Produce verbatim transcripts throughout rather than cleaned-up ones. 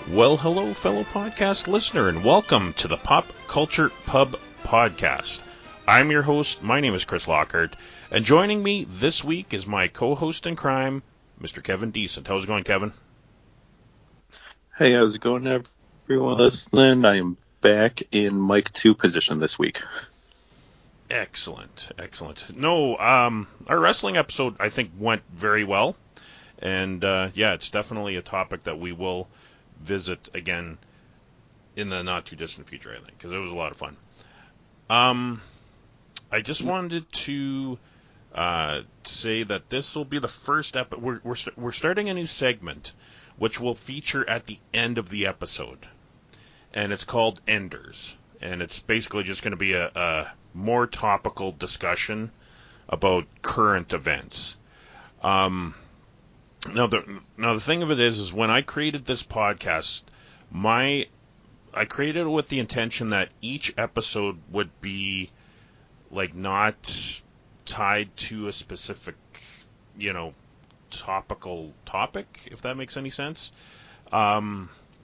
Well, hello, fellow podcast listener, and welcome to the Pop Culture Pub Podcast. I'm your host. My name is Chris Lockhart, and joining me this week is my co-host in crime, Mister Kevin Decent. How's it going, Kevin? Hey, how's it going, everyone listening? I am back in mic two position this week. Excellent, excellent. No, um, our wrestling episode, I think, went very well, and uh, yeah, it's definitely a topic that we will visit again in the not-too-distant future, I think, because it was a lot of fun. Um, I just wanted to uh, say that this will be the first episode. We're, we're, st- we're starting a new segment, which will feature at the end of the episode, and it's called Enders, and it's basically just going to be a, a more topical discussion about current events. Um, now the now the thing of it is, is when I created this podcast, my I created it with the intention that each episode would be like not tied to a specific, you know, topical topic, if that makes any sense. Um,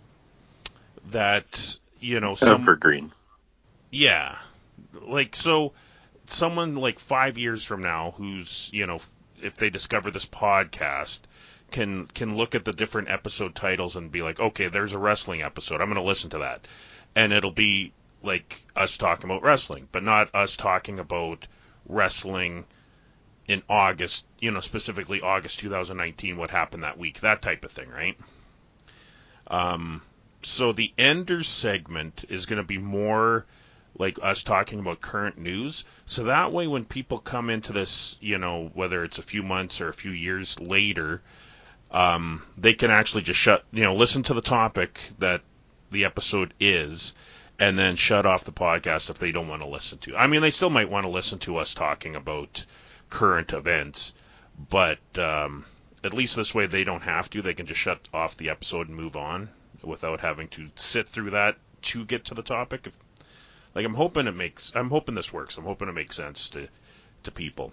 that you know, some Evergreen. yeah, like so, someone like five years from now, who's you know, if they discover this podcast, can can look at the different episode titles and be like, okay, there's a wrestling episode. I'm going to listen to that, and it'll be like us talking about wrestling, but not us talking about wrestling in August, you know, specifically August twenty nineteen, what happened that week, that type of thing, right? Um, so the Enders segment is going to be more like us talking about current news. So that way when people come into this, you know, whether it's a few months or a few years later, um, they can actually just shut, you know, listen to the topic that the episode is, and then shut off the podcast if they don't want to listen to. I mean, they still might want to listen to us talking about current events, but um, at least this way they don't have to. They can just shut off the episode and move on without having to sit through that to get to the topic. If, like, I'm hoping it makes, I'm hoping this works. I'm hoping it makes sense to to people.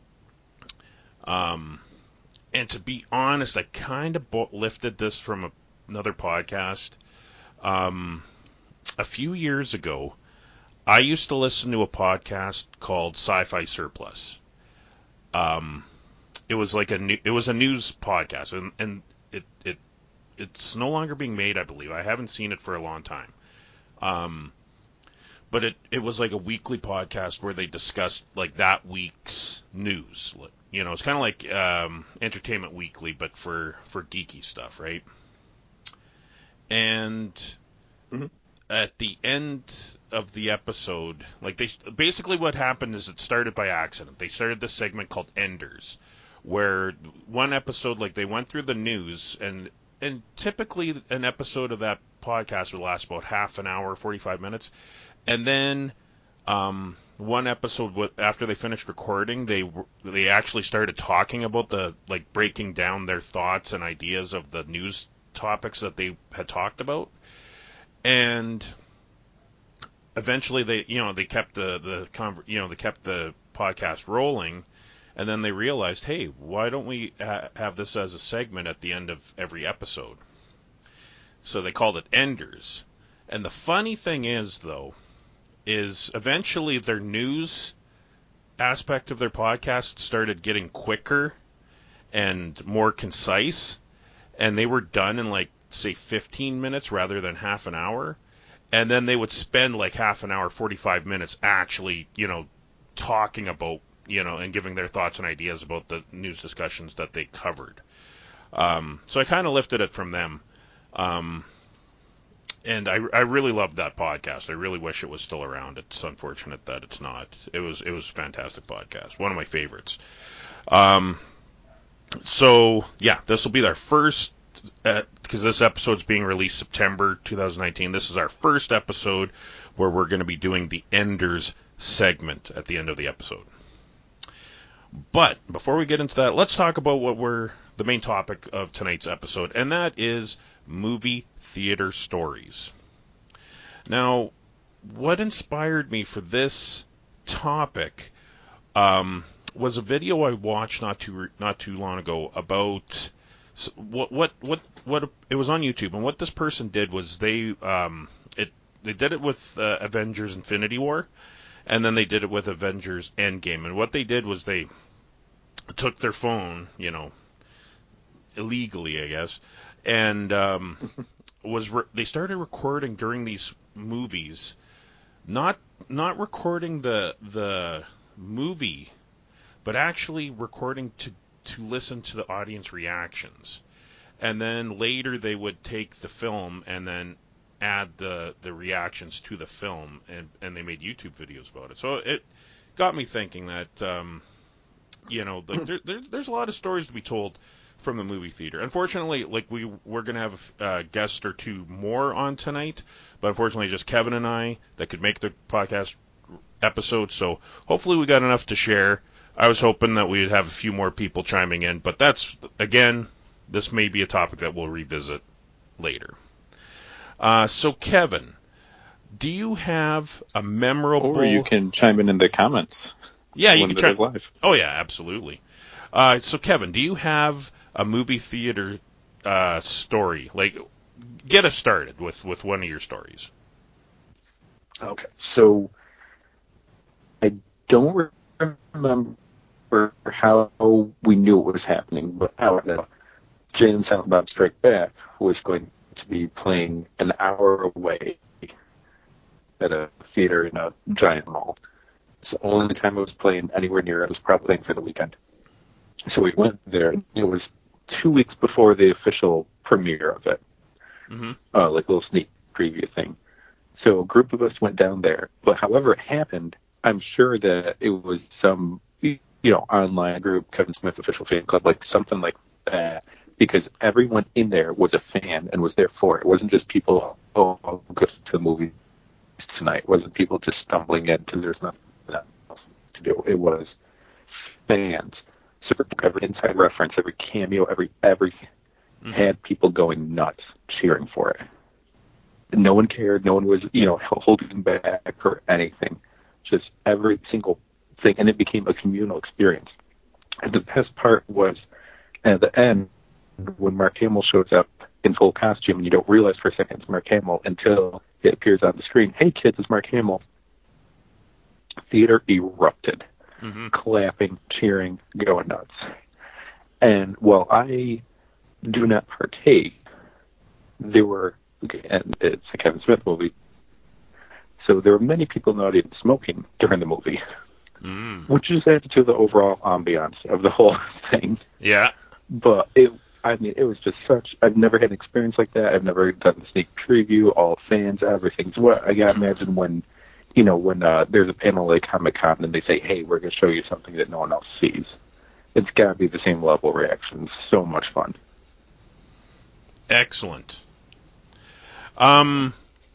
Um, and to be honest, I kind of bo- lifted this from a, another podcast. Um, a few years ago, I used to listen to a podcast called Sci-Fi Surplus. Um, it was like a new, it was a news podcast, and, and it it it's no longer being made, I believe. I haven't seen it for a long time. Um, but it it was like a weekly podcast where they discussed like that week's news. You know, it's kind of like um, Entertainment Weekly, but for for geeky stuff, right? And Mm-hmm. at the end of the episode, like they basically what happened is it started by accident. They started this segment called Enders, where one episode, like they went through the news, and and typically an episode of that podcast would last about half an hour, forty-five minutes, and then um, one episode after they finished recording, they they actually started talking about the like breaking down their thoughts and ideas of the news topics that they had talked about. And eventually, they you know they kept the the conver- you know they kept the podcast rolling, and then they realized, hey, why don't we ha- have this as a segment at the end of every episode? So they called it Enders. And the funny thing is, though, is eventually their news aspect of their podcast started getting quicker and more concise, and they were done in like say fifteen minutes rather than half an hour. And then they would spend like half an hour, forty-five minutes actually, you know, talking about, you know, and giving their thoughts and ideas about the news discussions that they covered. Um, so I kind of lifted it from them. Um, and I, I really loved that podcast. I really wish it was still around. It's unfortunate that it's not. It was it was a fantastic podcast. One of my favorites. Um, so, yeah, this will be our first, because uh, this episode's being released September twenty nineteen. This is our first episode where we're going to be doing the Enders segment at the end of the episode. But before we get into that, let's talk about what we're the main topic of tonight's episode, and that is movie theater stories. Now, what inspired me for this topic um, was a video I watched not too not too long ago about So what what what what it was on YouTube, and what this person did was they um it they did it with uh, Avengers Infinity War, and then they did it with Avengers Endgame. And what they did was they took their phone, you know, illegally, I guess, and um, was re- they started recording during these movies, not not recording the the movie, but actually recording to to listen to the audience reactions. And then later they would take the film and then add the the reactions to the film, and and they made YouTube videos about it. So it got me thinking that um, you know, like there, there, there's a lot of stories to be told from the movie theater. Unfortunately, like we we're gonna have a uh, guest or two more on tonight, but unfortunately, just Kevin and I that could make the podcast episode. So hopefully, we got enough to share. I was hoping that we'd have a few more people chiming in, but that's again, this may be a topic that we'll revisit later. Uh, so Kevin, do you have a memorable? Or you can chime in in the comments. Yeah, you when can it try. is live. Oh yeah, absolutely. Uh, so Kevin, do you have a movie theater uh, story? Like, get us started with, with one of your stories. Okay, so I don't remember how we knew it was happening, but how uh, Jay and Silent Bob Strike Back was going to be playing an hour away at a theater in a giant mall. It's the only time it was playing anywhere near it. It was probably playing for the weekend. So we went there. It was two weeks before the official premiere of it, Mm-hmm. uh, like a little sneak preview thing. So a group of us went down there. But however it happened, I'm sure that it was some, you know, online group, Kevin Smith official fan club, like something like that, because everyone in there was a fan and was there for it. It wasn't just people, oh, I'll go to the movies tonight. It wasn't people just stumbling in because there's nothing else to do. It was fans. So every inside reference, every cameo, every everything Mm-hmm. had people going nuts cheering for it. No one cared. No one was, you know, holding back or anything. Just every single thing, and it became a communal experience. And the best part was at the end when Mark Hamill shows up in full costume, and you don't realize for a second it's Mark Hamill until it appears on the screen. Hey kids, it's Mark Hamill. Theater erupted. Mm-hmm. Clapping, cheering, going nuts. And while I do not partake, there were, and it's a Kevin Smith movie, so there were many people in the audience smoking during the movie, Mm. which just added to the overall ambiance of the whole thing. Yeah. But it, I mean, it was just such, I've never had an experience like that. I've never done the sneak preview, all fans, everything. So what I gotta imagine when, you know, when uh, there's a panel like Comic-Con and they say, hey, we're going to show you something that no one else sees. It's got to be the same level of reaction. So much fun. Excellent. Um.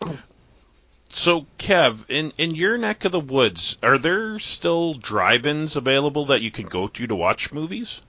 So, Kev, in, in your neck of the woods, are there still drive-ins available that you can go to to watch movies?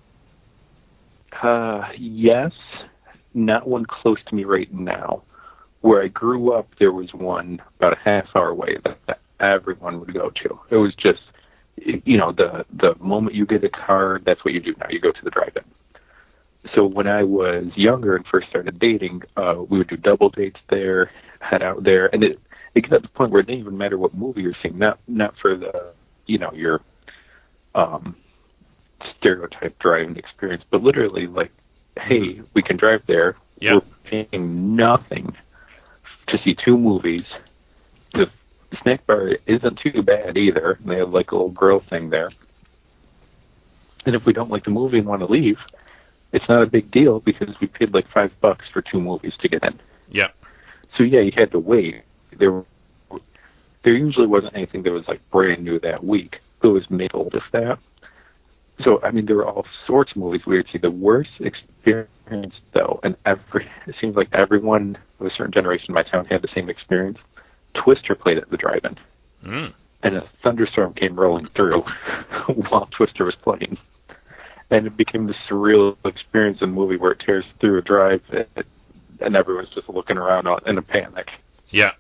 Uh, yes, not one close to me right now. Where I grew up, there was one about a half hour away that, that everyone would go to. It was just, you know, the the moment you get a car, that's what you do now. You go to the drive-in. So when I was younger and first started dating, uh, we would do double dates there, head out there, and it it got to the point where it didn't even matter what movie you're seeing. Not not for the, you know, your um, stereotype driving experience, but literally like, hey, we can drive there. Yeah. We're paying nothing to see two movies. The snack bar isn't too bad either. They have like a little grill thing there. And if we don't like the movie and want to leave, it's not a big deal because we paid like five bucks for two movies to get in. Yeah. So yeah, you had to wait. There, there usually wasn't anything that was like brand new that week. It was made old if that. So I mean, there were all sorts of movies we would see. The worst experience though, and every it seems like everyone of a certain generation in my town had the same experience. Twister played at the drive-in, Mm. and a thunderstorm came rolling through while Twister was playing. And it became this surreal experience in the movie where it tears through a drive, and everyone's just looking around in a panic. Yeah.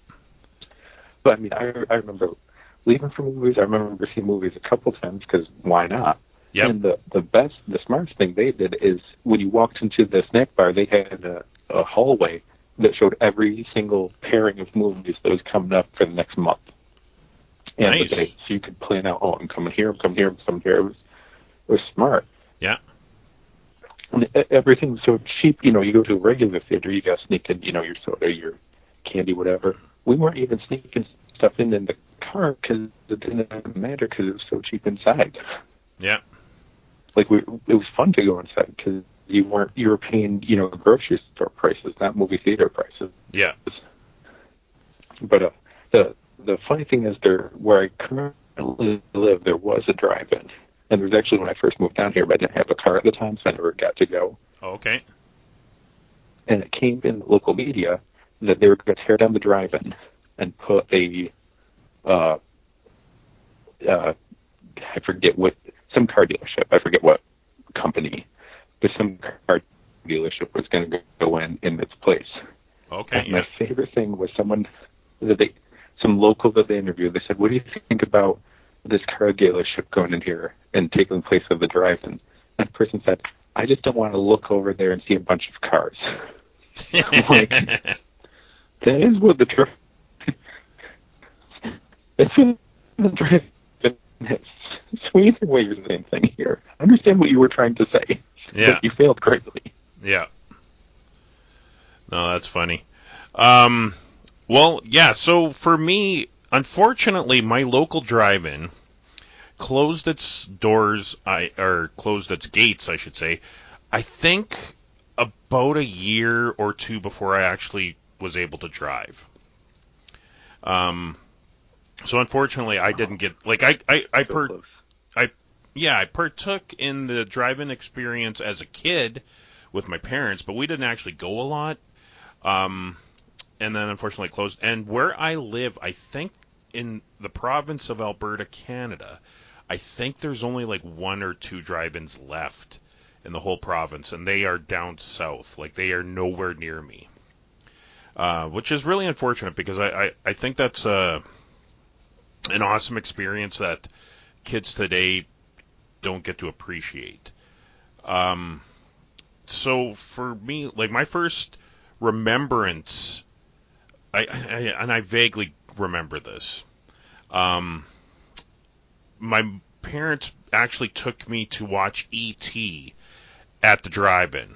But I mean, I, I remember leaving for movies. I remember seeing movies a couple times because why not? Yep. And the the best, the smartest thing they did is when you walked into the snack bar, they had a, a hallway that showed every single pairing of movies that was coming up for the next month. And Nice. the day, so you could plan out, oh, I'm coming here, I'm coming here, I'm coming here. It was, it was smart. Yeah. And everything was so cheap. You know, you go to a regular theater, you got to sneak in, you know, your soda, your candy, whatever. We weren't even sneaking stuff in in the car because it didn't matter because it was so cheap inside. Yeah. Like, we, it was fun to go inside because you weren't, you were paying, you know, grocery store prices, not movie theater prices. Yeah. But uh, the the funny thing is, there where I currently live, there was a drive-in, and it was actually when I first moved down here, but I didn't have a car at the time, so I never got to go. Okay. And it came in the local media that they were going to tear down the drive-in and put a, uh, uh, I forget what, some car dealership, I forget what company, but some car dealership was going to go in in its place. Okay. And Yeah. my favorite thing was someone that they, some local that they interviewed. They said, "What do you think about this car dealership going in here and taking the place of the drive-in?" And the person said, "I just don't want to look over there and see a bunch of cars." Like, that is what the drive. That's what the drive-in is. So either way, you're the same thing here. I understand what you were trying to say, Yeah. but you failed greatly. Yeah. No, that's funny. Um, well, yeah, so for me, unfortunately, my local drive-in closed its doors, I or closed its gates, I should say, I think about a year or two before I actually was able to drive. Um, so unfortunately, I didn't get, like, I, I, I, So per, close. I, yeah, I partook in the drive-in experience as a kid with my parents, but we didn't actually go a lot. Um, and then unfortunately it closed. And where I live, I think in the province of Alberta, Canada, I think there's only like one or two drive-ins left in the whole province, and they are down south. Like, they are nowhere near me, uh, which is really unfortunate because I, I, I think that's uh, an awesome experience that kids today don't get to appreciate. Um, so for me, like, my first remembrance, I, I and I vaguely remember this. Um, my parents actually took me to watch E T at the drive-in,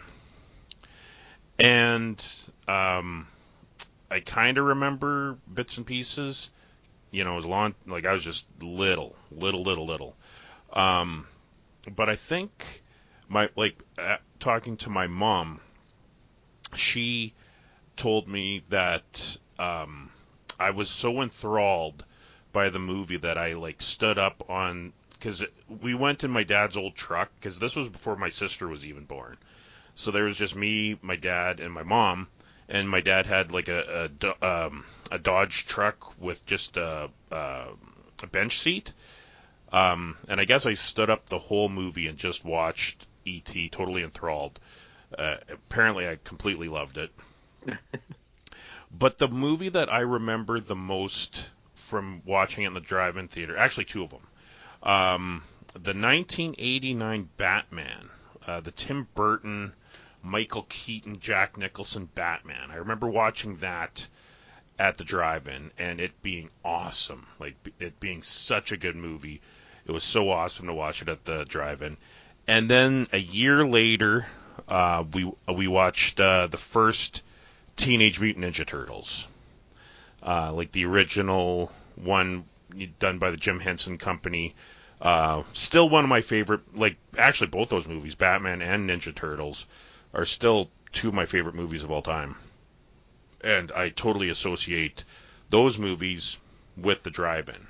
and um, I kind of remember bits and pieces. You know, it was long, like I was just little, little, little, little. Um, but I think my like uh, talking to my mom, she told me that um, I was so enthralled by the movie that I like stood up on, because we went in my dad's old truck, because this was before my sister was even born. So there was just me, my dad, and my mom, and my dad had like a a, um, a Dodge truck with just a, a, a bench seat. Um, and I guess I stood up the whole movie and just watched E T, totally enthralled. Uh, apparently, I completely loved it. But the movie that I remember the most from watching it in the drive-in theater, actually two of them, um, the nineteen eighty-nine Batman, uh, the Tim Burton, Michael Keaton, Jack Nicholson Batman. I remember watching that at the drive-in and it being awesome, like it being such a good movie. It was so awesome to watch it at the drive-in. And then a year later, uh, we we watched uh, the first Teenage Mutant Ninja Turtles, uh, like the original one done by the Jim Henson Company. Uh, still one of my favorite, like actually both those movies, Batman and Ninja Turtles, are still two of my favorite movies of all time. And I totally associate those movies with the drive-in.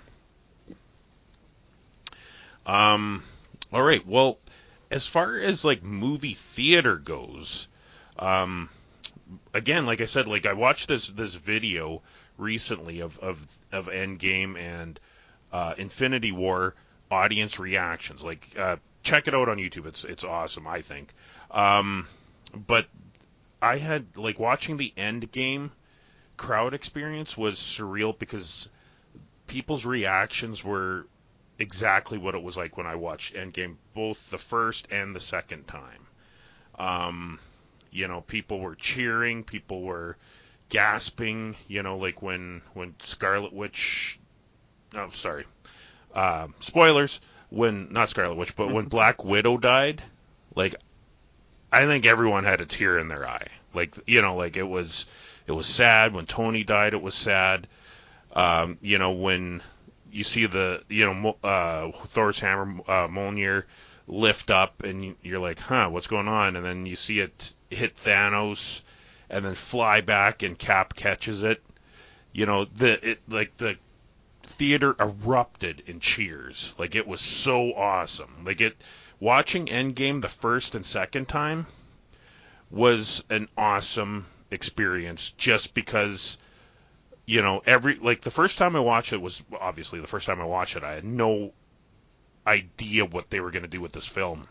Um, all right, well, as far as like movie theater goes, um, again, like I said, like I watched this this video recently of of of Endgame and uh, Infinity War audience reactions. Like, uh, check it out on YouTube. It's it's awesome, I think. Um, but I had like watching the Endgame crowd experience was surreal because people's reactions were exactly what it was like when I watched Endgame, both the first and the second time. Um, you know, people were cheering, people were gasping, you know, like when when Scarlet Witch, oh, sorry, uh, spoilers, when, not Scarlet Witch, but when Black Widow died, like, I think everyone had a tear in their eye. Like, you know, like, it was, it was sad. When Tony died, it was sad. Um, you know, when you see the, you know, uh, Thor's hammer, uh, Mjolnir, lift up, and you're like, huh, what's going on? And then you see it hit Thanos, and then fly back, and Cap catches it. You know, the it like the theater erupted in cheers. Like, it was so awesome. Like, it watching Endgame the first and second time was an awesome experience, just because, you know, every like the first time I watched it was obviously the first time I watched it. I had no idea what they were going to do with this film.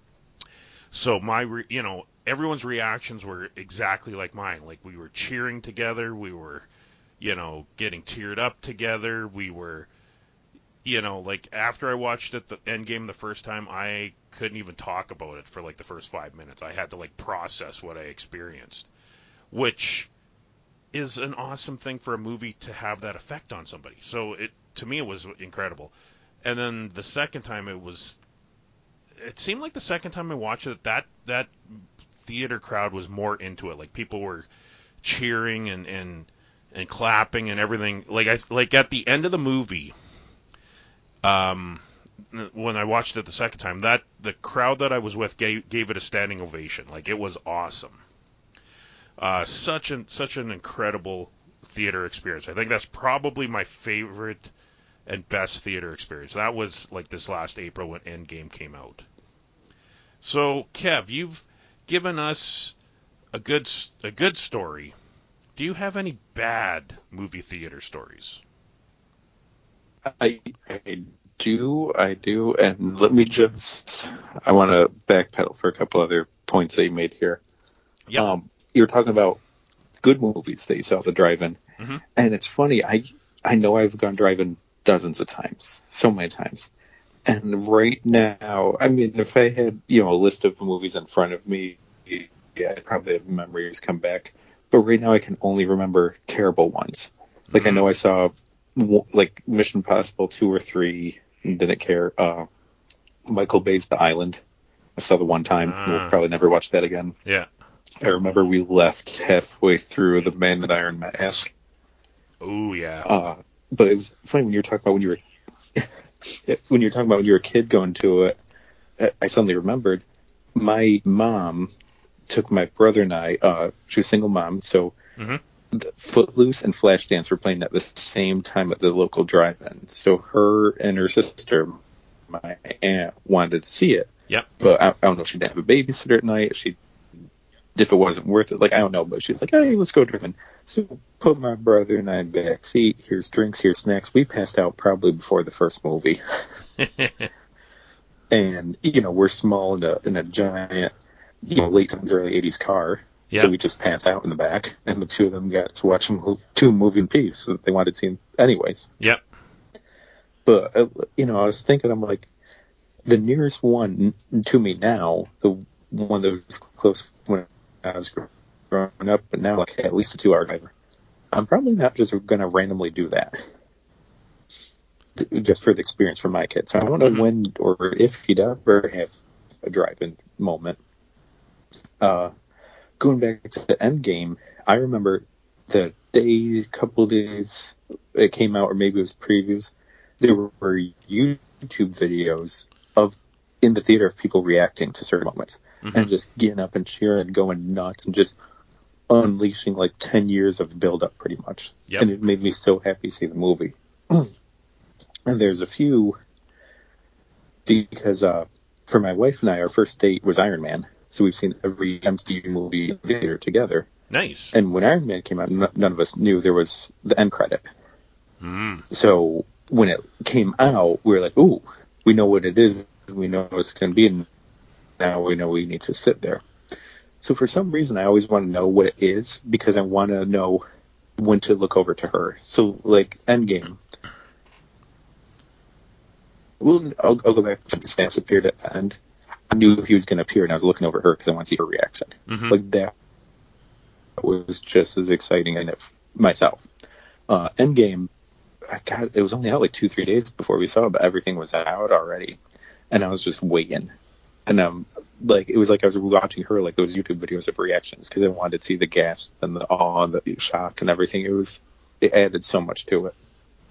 So my, re- you know, everyone's reactions were exactly like mine. Like, we were cheering together, we were, you know, getting teared up together. We were, you know, like, after I watched it, the Endgame the first time, I couldn't even talk about it for like the first five minutes. I had to like process what I experienced, which is an awesome thing for a movie to have that effect on somebody. So it, to me, it was incredible. And then the second time, it was, it seemed like the second time I watched it, that that theater crowd was more into it. Like, people were cheering and and and clapping and everything. Like, I like at the end of the movie, um, when I watched it the second time, that the crowd that I was with gave gave it a standing ovation. Like, it was awesome. Uh, such an such an incredible theater experience. I think that's probably my favorite and best theater experience. That was like this last April when Endgame came out. So, Kev, you've given us a good a good story. Do you have any bad movie theater stories? I, I do, I do, and let me just, I want to backpedal for a couple other points that you made here. Yep. Um, you were talking about good movies that you saw at the drive-in, Mm-hmm. and it's funny, I I know I've gone drive-in dozens of times, so many times, and right now, I mean, if I had, you know, a list of movies in front of me, yeah, I'd probably have memories come back, but right now I can only remember terrible ones. Like, Mm-hmm. I know I saw like Mission Impossible two or three, didn't care. Uh, Michael Bay's The Island, I saw the one time. We'll Uh, probably never watch that again. yeah. I remember we left halfway through The Man with Iron Mask. Oh, yeah. Uh, but it was funny when you were talking about when you were when you were talking about when you were a kid going to it. I suddenly remembered my mom took my brother and I. Uh, she was a single mom, so Mm-hmm. Footloose and Flashdance were playing at the same time at the local drive-in. So her and her sister, my aunt, wanted to see it. Yep. But I, I don't know if she didn't have a babysitter at night. She, if it wasn't worth it, like, I don't know. But she's like, hey, let's go drive-in. So put my brother and I in back seat. Here's drinks, here's snacks. We passed out probably before the first movie. And, you know, we're small in a, in a giant, you know, late seventies, early eighties car. Yep. So we just pass out in the back, and the two of them got to watch mo- two moving pieces that they wanted to see anyways. Yep. But, uh, you know, I was thinking, I'm like, the nearest one to me now, the one that was close when I was growing up, but now, like, at least a two-hour drive, I'm probably not just going to randomly do that just for the experience for my kids. So I don't know Mm-hmm. when or if you'd ever have a drive-in moment. Uh, going back to the Endgame, I remember the day, couple of days it came out, or maybe it was previews, there were YouTube videos of in the theater of people reacting to certain moments Mm-hmm. and just getting up and cheering and going nuts and just unleashing like ten years of build-up pretty much. Yep. And it made me so happy to see the movie. And there's a few, because uh, for my wife and I, our first date was Iron Man. So we've seen every M C U movie in the theater together. Nice. And when Iron Man came out, n- none of us knew there was the end credit. Mm. So when it came out, we were like, ooh, we know what it is. We know what it's going to be. And now we know we need to sit there. So for some reason, I always want to know what it is because I want to know when to look over to her. So, like, Endgame. well, I'll, I'll go back to the Stamps appeared at the end. I knew he was going to appear, and I was looking over her because I want to see her reaction. Mm-hmm. Like, that was just as exciting in it myself. Uh, Endgame, I got, it was only out like two, three days before we saw it, but everything was out already. And I was just waiting. And um, like it was like I was watching her, like those YouTube videos of reactions, because I wanted to see the gasp and the awe and the shock and everything. It was, it added so much to it.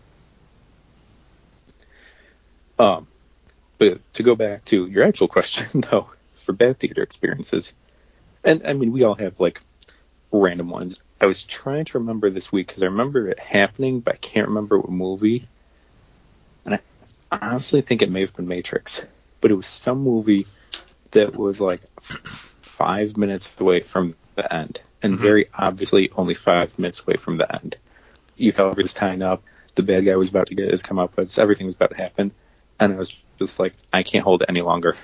Um, but to go back to your actual question, though, for bad theater experiences, and I mean, we all have like random ones. I was trying to remember this week because I remember it happening, but I can't remember what movie. And I honestly think it may have been Matrix, but it was some movie that was like f- five minutes away from the end, and mm-hmm. very obviously only five minutes away from the end. You felt it was tying up. The bad guy was about to get his comeuppance. Everything was about to happen, and I was just like, I can't hold it any longer.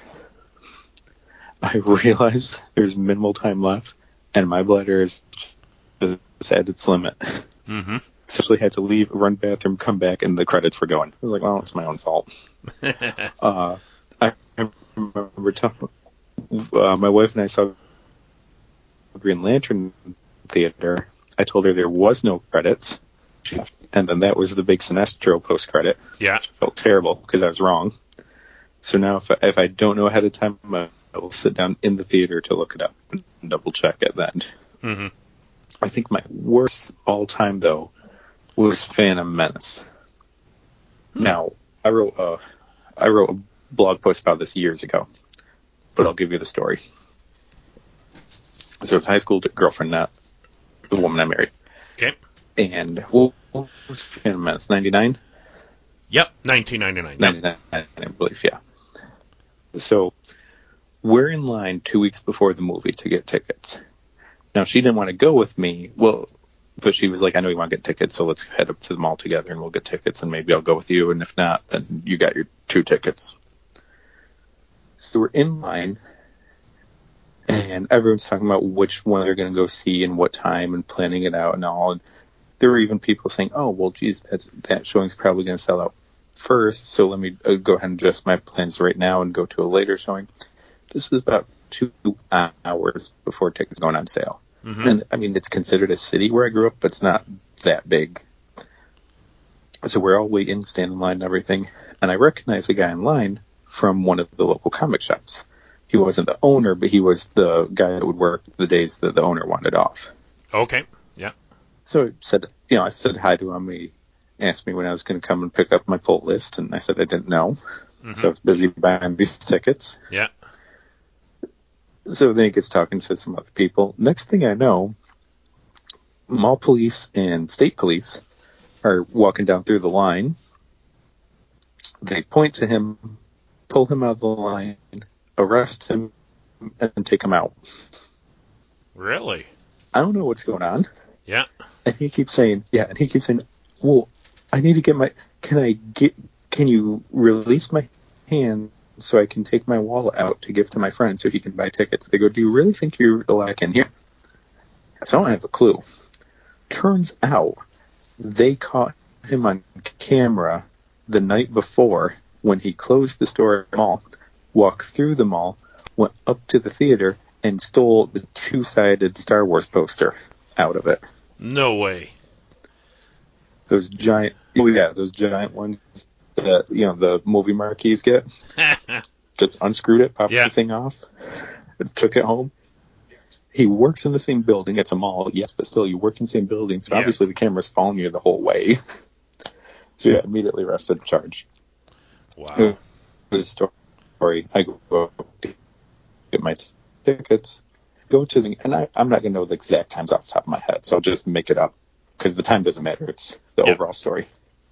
I realized there's minimal time left, and my bladder is just at its limit. Mm-hmm. Essentially had to leave, run bathroom, come back, and the credits were going. I was like, well, it's my own fault. uh, I remember telling uh, my wife and I saw Green Lantern theater. I told her there was no credits, and then that was the big Sinestro post-credit. Yeah. I felt terrible because I was wrong. So now if I, if I don't know ahead of time, I will sit down in the theater to look it up and double-check at the end. Mm-hmm. I think my worst all-time, though, was Phantom Menace. Hmm. Now, I wrote a, I wrote a blog post about this years ago, but I'll give you the story. So it was high school girlfriend, not the woman I married. Okay. And what was Phantom Menace, ninety-nine? Yep, nineteen ninety-nine. ninety-nine, I believe, yeah. So we're in line two weeks before the movie to get tickets. Now, she didn't want to go with me. Well, but she was like, I know you want to get tickets, so let's head up to the mall together and we'll get tickets, and maybe I'll go with you, and if not, then you got your two tickets. So we're in line, and everyone's talking about which one they're going to go see and what time and planning it out and all. And there were even people saying, oh, well, geez, that's, that showing's probably going to sell out first, so let me uh, go ahead and adjust my plans right now and go to a later showing. This is about two hours before tickets going on sale. Mm-hmm. And, I mean, it's considered a city where I grew up, but it's not that big. So we're all waiting, standing in line and everything, and I recognize a guy in line from one of the local comic shops. He wasn't the owner, but he was the guy that would work the days that the owner wanted off. Okay, yeah. So I said, you know, I said hi to him. He asked me when I was going to come and pick up my pull list, and I said I didn't know. Mm-hmm. So I was busy buying these tickets. Yeah. So then he gets talking to some other people. Next thing I know, mall police and state police are walking down through the line. They point to him, pull him out of the line, arrest him, and take him out. Really? I don't know what's going on. Yeah. And he keeps saying, yeah, and he keeps saying, well, I need to get my, can I get, can you release my hand so I can take my wallet out to give to my friend so he can buy tickets? They go, do you really think you're allowed in here? So I don't have a clue. Turns out they caught him on camera the night before when he closed the store at the mall, walked through the mall, went up to the theater, and stole the two-sided Star Wars poster out of it. No way. Those giant, oh yeah, those giant ones that, you know, the movie marquees get. Just unscrewed it, popped yeah. the thing off, took it home. He works in the same building. It's a mall, yes, but still, you work in the same building, so yeah. obviously the camera's following you the whole way. So yeah, immediately arrested and charged. Wow. It was a story. I go get my t- tickets, go to the, and I, I'm not going to know the exact times off the top of my head, so I'll just make it up, because the time doesn't matter. It's the yeah. overall story.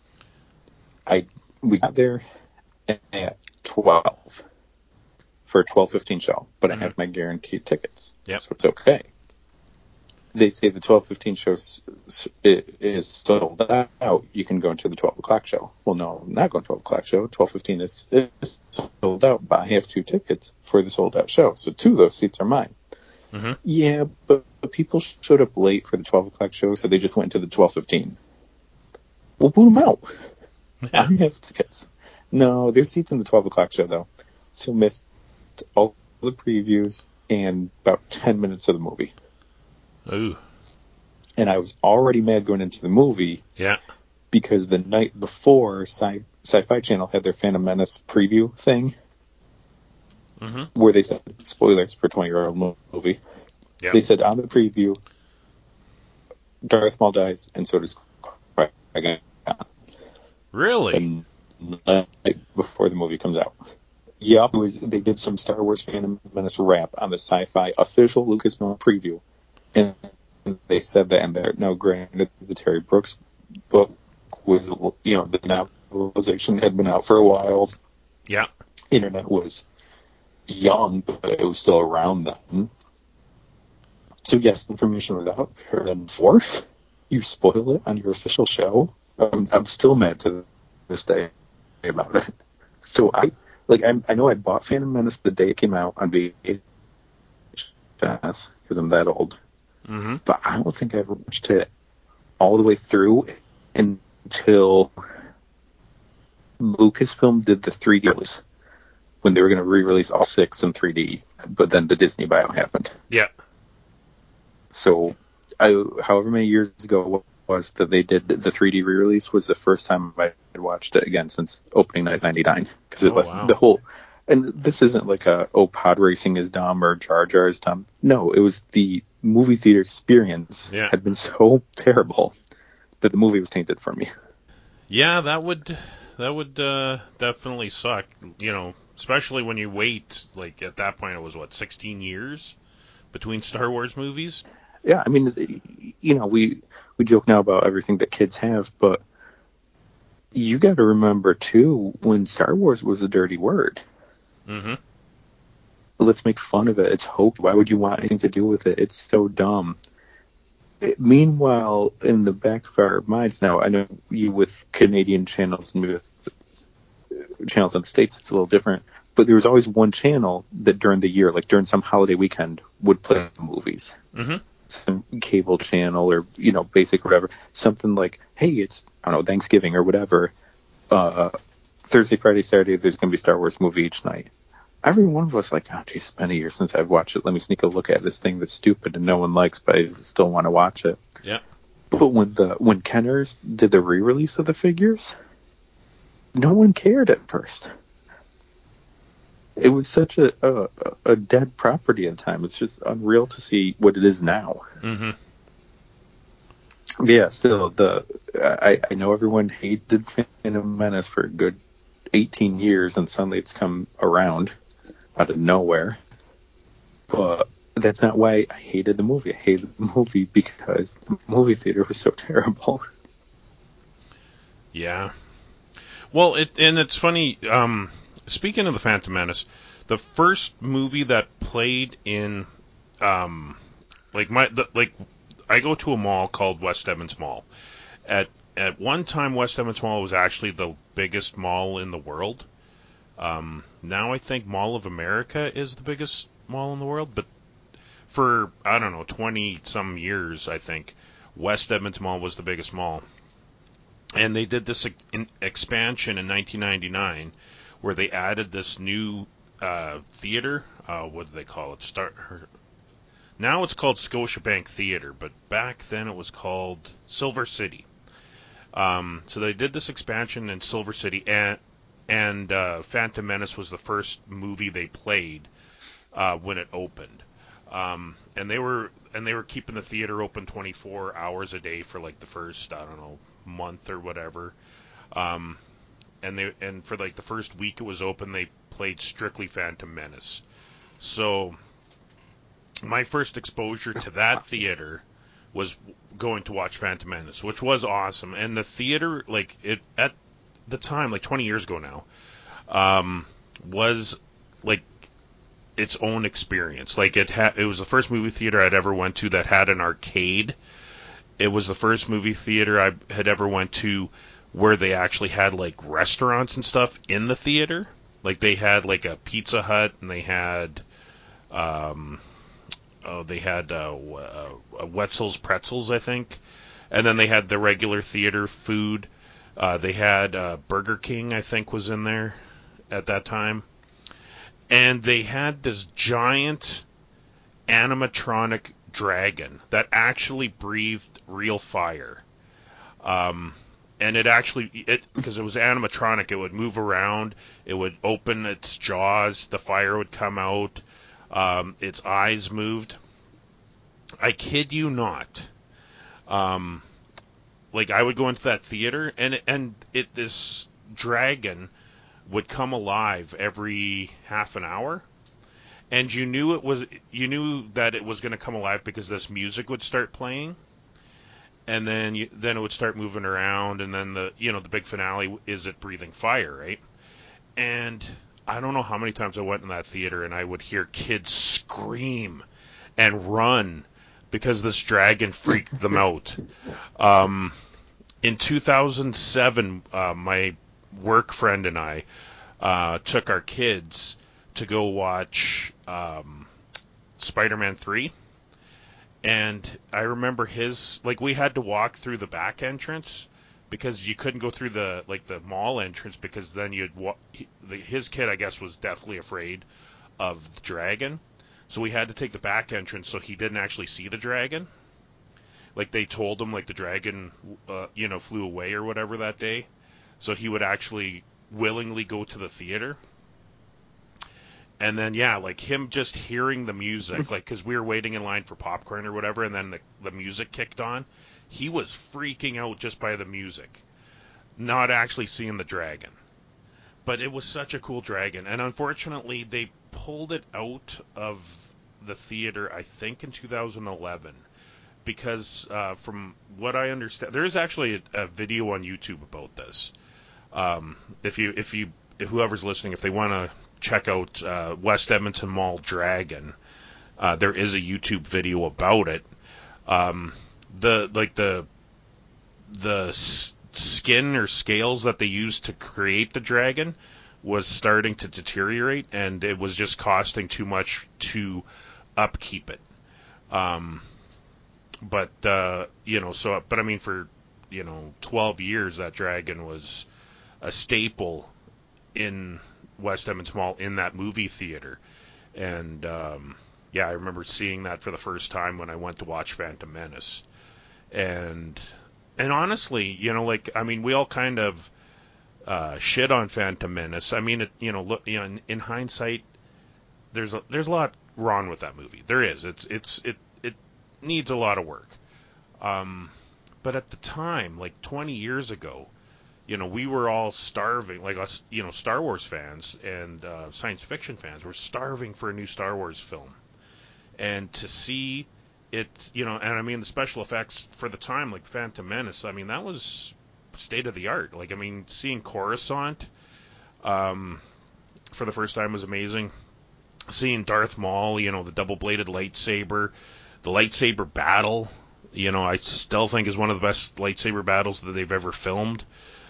I We got there at twelve for a twelve fifteen show, but mm-hmm. I have my guaranteed tickets, yep. so it's okay. They say the twelve fifteen show is sold out. You can go into the twelve o'clock show. Well, no, I'm not going to twelve o'clock show. twelve fifteen is, is sold out, but I have two tickets for the sold out show, so two of those seats are mine. Mm-hmm. Yeah, but, but people showed up late for the twelve o'clock show, so they just went to the twelve fifteen. Well, boot them out. Yeah. I have tickets. No, there's seats in the twelve o'clock show, though. So missed all the previews and about ten minutes of the movie. Ooh. And I was already mad going into the movie. Yeah. Because the night before, Sci- Sci-Fi Channel had their Phantom Menace preview thing. Mm-hmm. Where they said, spoilers for a twenty-year-old movie. Yep. They said on the preview, Darth Maul dies, and so does Qui-Gon. Really? The night before the movie comes out. Yep, it was. They did some Star Wars Phantom Menace rap on the Sci-Fi official Lucasfilm preview, and they said that. And they're now granted the Terry Brooks book was, you know, the novelization had been out for a while. Yeah. Internet was young, but it was still around then. So yes, the information was out there. And fourth, you spoil it on your official show. I'm, I'm still mad to this day about it. So I like I, I know I bought Phantom Menace the day it came out on V H S because I'm that old. Mm-hmm. But I don't think I ever watched it all the way through until Lucasfilm did the three D release when they were going to re-release all six in three D, but then the Disney buyout happened. Yeah. So, I, however many years ago it was that they did the three D re-release was the first time I had watched it again since opening night ninety-nine. Because it Oh, was wow. the whole, and this isn't like a, oh, pod racing is dumb or Jar Jar is dumb. No, it was the movie theater experience Yeah. had been so terrible that the movie was tainted for me. Yeah, that would that would uh, definitely suck. You know, especially when you wait. Like at that point, it was what sixteen years between Star Wars movies. Yeah, I mean, you know, we we joke now about everything that kids have, but you got to remember too when Star Wars was a dirty word. Mm-hmm. Let's make fun of it. It's hokey. Why would you want anything to do with it? It's so dumb. It, meanwhile, in the back of our minds now, I know you with Canadian channels and with channels in the States, it's a little different. But there was always one channel that during the year, like during some holiday weekend, would play movies. Mm-hmm. Some cable channel or, you know, basic or whatever. Something like, hey, it's, I don't know, Thanksgiving or whatever. Uh, Thursday, Friday, Saturday, there's going to be a Star Wars movie each night. Every one of us like, oh, geez, it's been a year since I've watched it. Let me sneak a look at this thing that's stupid and no one likes, but I still want to watch it. Yeah. But when the when Kenners did the re-release of the figures, no one cared at first. It was such a a, a dead property at the time. It's just unreal to see what it is now. Mm-hmm. Yeah, still the I, I know everyone hated Phantom Menace for a good eighteen years, and suddenly it's come around out of nowhere. But that's not why I hated the movie. I hated the movie because the movie theater was so terrible. Yeah. Well, it and it's funny. Um, speaking of the Phantom Menace, the first movie that played in, um, like my the, like, I go to a mall called West Edmonds Mall. At at one time, West Edmonds Mall was actually the biggest mall in the world. Um, now I think Mall of America is the biggest mall in the world, but for, I don't know, twenty some years, I think West Edmonds Mall was the biggest mall. And they did this in expansion in nineteen ninety-nine where they added this new uh, theater. Uh, what do they call it? Start. Now it's called Scotiabank Theater, but back then it was called Silver City. Um, so they did this expansion in Silver City, and and uh, Phantom Menace was the first movie they played uh, when it opened. Um, and they were and they were keeping the theater open twenty-four hours a day for like the first, I don't know, month or whatever. Um, and they and for like the first week it was open, they played strictly Phantom Menace. So my first exposure to that theater was going to watch Phantom Menace, which was awesome. And the theater, like it at the time, like twenty years ago now, um, was like its own experience. Like it had, it was the first movie theater I'd ever went to that had an arcade. It was the first movie theater I had ever went to where they actually had like restaurants and stuff in the theater. Like they had like a Pizza Hut and they had, um, oh, they had uh, uh, Wetzel's Pretzels, I think, and then they had the regular theater food. Uh, they had uh, Burger King, I think, was in there at that time. And they had this giant animatronic dragon that actually breathed real fire. Um, and it actually, it because it was animatronic, it would move around, it would open its jaws, the fire would come out, um, its eyes moved. I kid you not. Um, like I would go into that theater, and and it this dragon would come alive every half an hour. And you knew it was you knew that it was going to come alive because this music would start playing, and then you, then it would start moving around, and then the you know the big finale is it breathing fire, right? And I don't know how many times I went in that theater and I would hear kids scream and run because this dragon freaked them out. Um, in two thousand seven, uh, my work friend and I uh, took our kids to go watch um, Spider-Man three. And I remember his, like, we had to walk through the back entrance because you couldn't go through the, like, the mall entrance because then you'd walk, his kid, I guess, was deathly afraid of the dragon. So we had to take the back entrance so he didn't actually see the dragon. Like, they told him, like, the dragon, uh, you know, flew away or whatever that day. So he would actually willingly go to the theater. And then, yeah, like him just hearing the music, like, because we were waiting in line for popcorn or whatever, and then the, the music kicked on. He was freaking out just by the music, not actually seeing the dragon. But it was such a cool dragon. And unfortunately, they pulled it out of the theater, I think, in two thousand eleven. Because uh, from what I understand, there is actually a, a video on YouTube about this. Um, if you, if you, if whoever's listening, if they want to check out uh, West Edmonton Mall Dragon, uh, there is a YouTube video about it. Um, the like the the s- skin or scales that they used to create the dragon was starting to deteriorate, and it was just costing too much to upkeep it. Um, but uh, you know, so but I mean, for you know, twelve years that dragon was a staple in West Edmonton Mall in that movie theater. And um, yeah, I remember seeing that for the first time when I went to watch Phantom Menace. And and honestly, you know, like I mean, we all kind of uh, shit on Phantom Menace. I mean, it, you know, look, you know, in, in hindsight, there's a, there's a lot wrong with that movie. There is. It's it's it it needs a lot of work. Um, but at the time, like twenty years ago, you know, we were all starving, like us, you know, Star Wars fans and uh, science fiction fans were starving for a new Star Wars film. And to see it, you know, and I mean, the special effects for the time, like Phantom Menace, I mean, that was state of the art. Like, I mean, seeing Coruscant um, for the first time was amazing. Seeing Darth Maul, you know, the double-bladed lightsaber, the lightsaber battle, you know, I still think is one of the best lightsaber battles that they've ever filmed.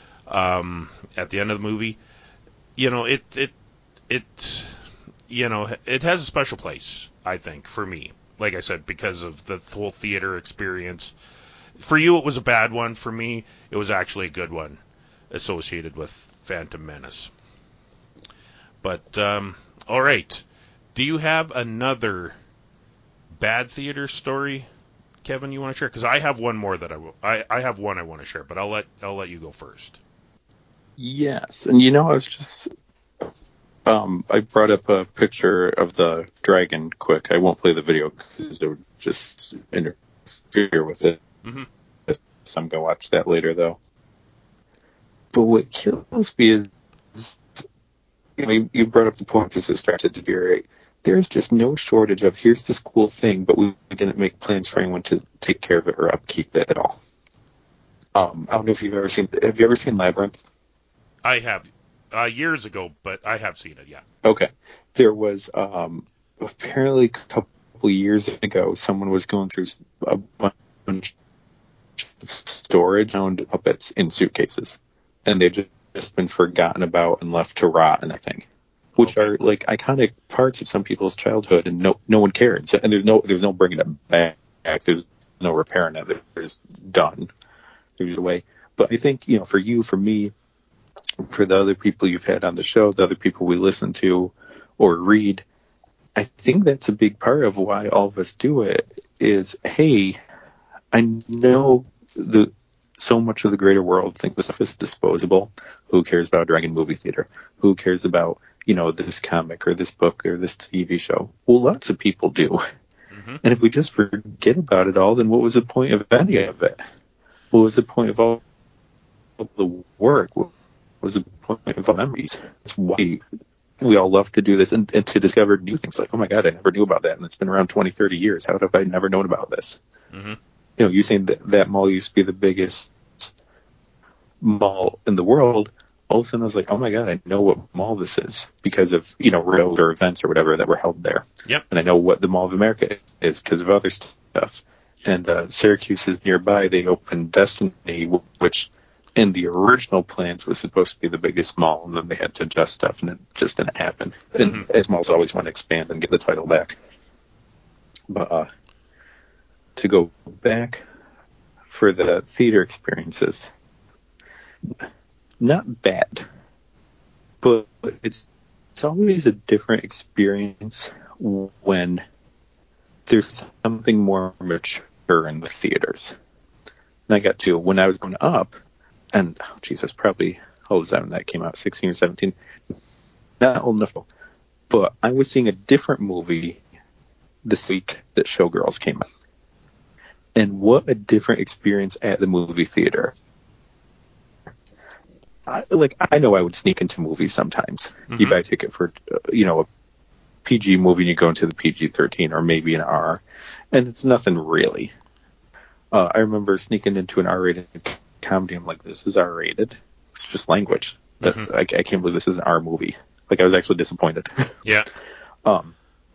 Um, at the end of the movie, you know, it, it, it, you know, it has a special place, I think, for me. Like I said, because of the whole theater experience. For you, it was a bad one. For me, it was actually a good one associated with Phantom Menace. But, um, all right. Do you have another bad theater story, Kevin, you want to share? Because I have one more that I will. I, I have one I want to share, but I'll let I'll let you go first. Yes, and you know, I was just, um, I brought up a picture of the dragon quick. I won't play the video because it would just interfere with it. Mm-hmm. So I'm going to watch that later, though. But what kills me is, you know, you brought up the point because it started to deteriorate. There's just no shortage of, here's this cool thing, but we didn't make plans for anyone to take care of it or upkeep it at all. Um, I don't know if you've ever seen, have you ever seen Labyrinth? I have, uh, years ago, but I have seen it, yeah. Okay. There was, um, apparently a couple years ago, someone was going through a bunch of storage, found puppets in suitcases. And they've just, just been forgotten about and left to rot and everything. Which Okay. are, like, iconic parts of some people's childhood, and no no one cared. So, and there's no there's no bringing it back. There's no repairing it. There's done. There's a way. But I think, you know, for you, for me, for the other people you've had on the show, the other people we listen to or read, I think that's a big part of why all of us do it is, hey, I know the so much of the greater world think this stuff is disposable. Who cares about Dragon movie theater? Who cares about, you know, this comic or this book or this T V show? Well, lots of people do. Mm-hmm. And if we just forget about it all, then what was the point of any of it? What was the point of all the work? What was the point of all memories? That's why we all love to do this and, and to discover new things. Like, oh my God, I never knew about that. And it's been around twenty, thirty years. How have I never known about this? Mm-hmm. You know, you saying that that mall used to be the biggest mall in the world. All of a sudden I was like, oh my God, I know what mall this is because of, you know, road or events or whatever that were held there. Yep. And I know what the Mall of America is because of other stuff. And uh, Syracuse is nearby. They opened Destiny, which in the original plans was supposed to be the biggest mall, and then they had to adjust stuff, and it just didn't happen. And mm-hmm. as malls always want to expand and get the title back. But uh, to go back for the theater experiences, not bad, but it's it's always a different experience when there's something more mature in the theaters. And I got to, when I was going up, and, oh, Jesus, probably, how was that when that came out, sixteen or seventeen? Not old enough, but I was seeing a different movie this week that Showgirls came out. And what a different experience at the movie theater. I, like, I know I would sneak into movies sometimes. Mm-hmm. You buy a ticket for, uh, you know, a P G movie and you go into the P G thirteen or maybe an R, and it's nothing really. Uh, I remember sneaking into an R-rated comedy. I'm like, this is R-rated. It's just language. That mm-hmm. I, I can't believe this is an R movie. Like, I was actually disappointed. Yeah. um.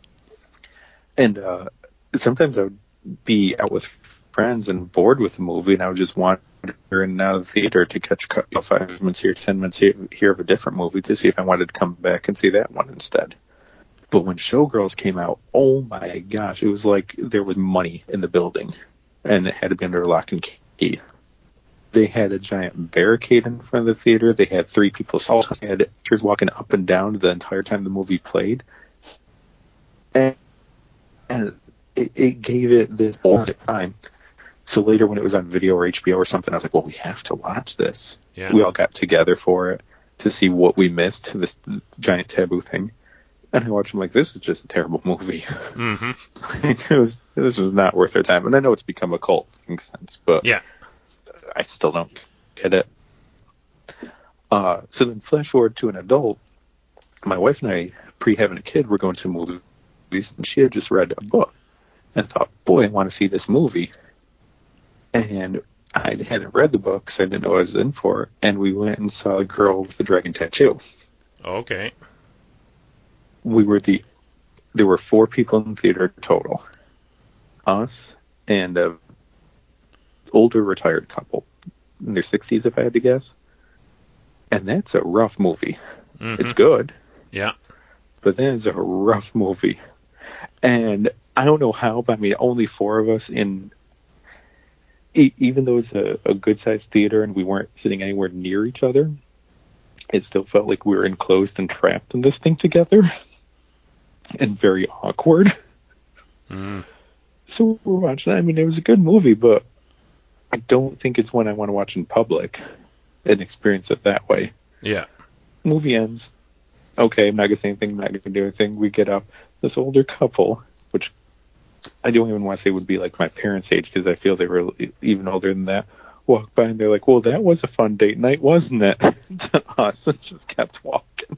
And uh, sometimes I would be out with friends and bored with the movie, and I would just wander in and out of the theater to catch you know, five minutes here, ten minutes here, here of a different movie to see if I wanted to come back and see that one instead. But when Showgirls came out, oh my gosh, it was like there was money in the building, and it had to be under lock and key. They had a giant barricade in front of the theater. They had three people. They had actors walking up and down the entire time the movie played. And, and it, it gave it this time. So later when it was on video or H B O or something, I was like, well, we have to watch this. Yeah. We all got together for it to see what we missed, this giant taboo thing. And I watched them like, this is just a terrible movie. Mm-hmm. it was, this was not worth our time. And I know it's become a cult thing since, but yeah. I still don't get it. Uh, so then flash forward to an adult. My wife and I, pre-having a kid, were going to movies, and she had just read a book and thought, boy, I want to see this movie. And I hadn't read the book, so I didn't know what I was in for, and we went and saw a girl with a dragon tattoo. Okay. We were the, there were four people in the theater total. Us and a older retired couple in their sixties, if I had to guess. And that's a rough movie. Mm-hmm. It's good. Yeah. But that is a rough movie. And I don't know how, but I mean, only four of us in, e- even though it's a, a good-sized theater and we weren't sitting anywhere near each other, it still felt like we were enclosed and trapped in this thing together. And very awkward. Mm. So we're watching that. I mean, it was a good movie, but I don't think it's one I want to watch in public and experience it that way. Yeah. Movie ends. Okay, I'm not going to say anything. I'm not going to do anything. We get up. This older couple, which I don't even want to say would be like my parents' age because I feel they were even older than that, walk by and they're like, well, that was a fun date night, wasn't it? To us, and just kept walking.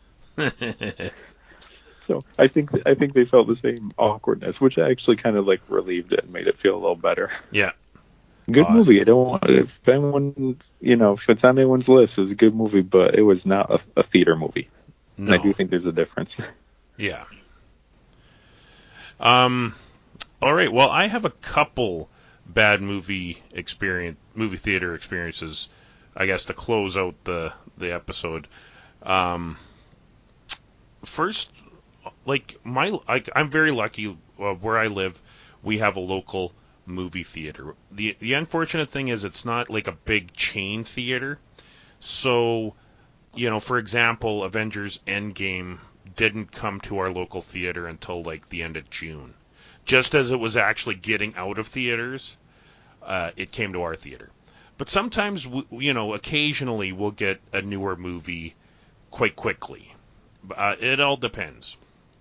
So I think I think they felt the same awkwardness, which actually kind of like relieved it and made it feel a little better. Yeah. Good awesome. Movie. I don't want if anyone, you know, if it's on anyone's list, it's a good movie, but it was not a, a theater movie. No. And I do think there's a difference. Yeah. Um. All right. Well, I have a couple bad movie experience, movie theater experiences, I guess, to close out the the episode. Um. First, like my, like I'm very lucky uh, where I live. We have a local movie theater. The the unfortunate thing is it's not like a big chain theater. So, you know, for example, Avengers Endgame didn't come to our local theater until like the end of June. Just as it was actually getting out of theaters, uh, it came to our theater. But sometimes, you know, occasionally we'll get a newer movie quite quickly. Uh, it all depends.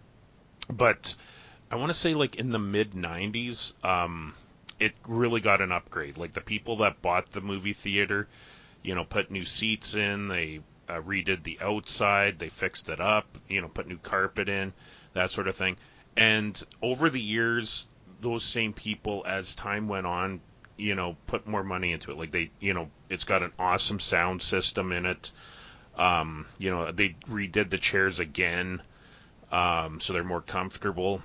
But I want to say, like, in the mid nineties, um, it really got an upgrade. Like, the people that bought the movie theater, you know, put new seats in, they uh, redid the outside, they fixed it up, you know, put new carpet in, that sort of thing. And over the years, those same people, as time went on, you know, put more money into it. Like, they, you know, it's got an awesome sound system in it. Um, you know, they redid the chairs again, um, so they're more comfortable,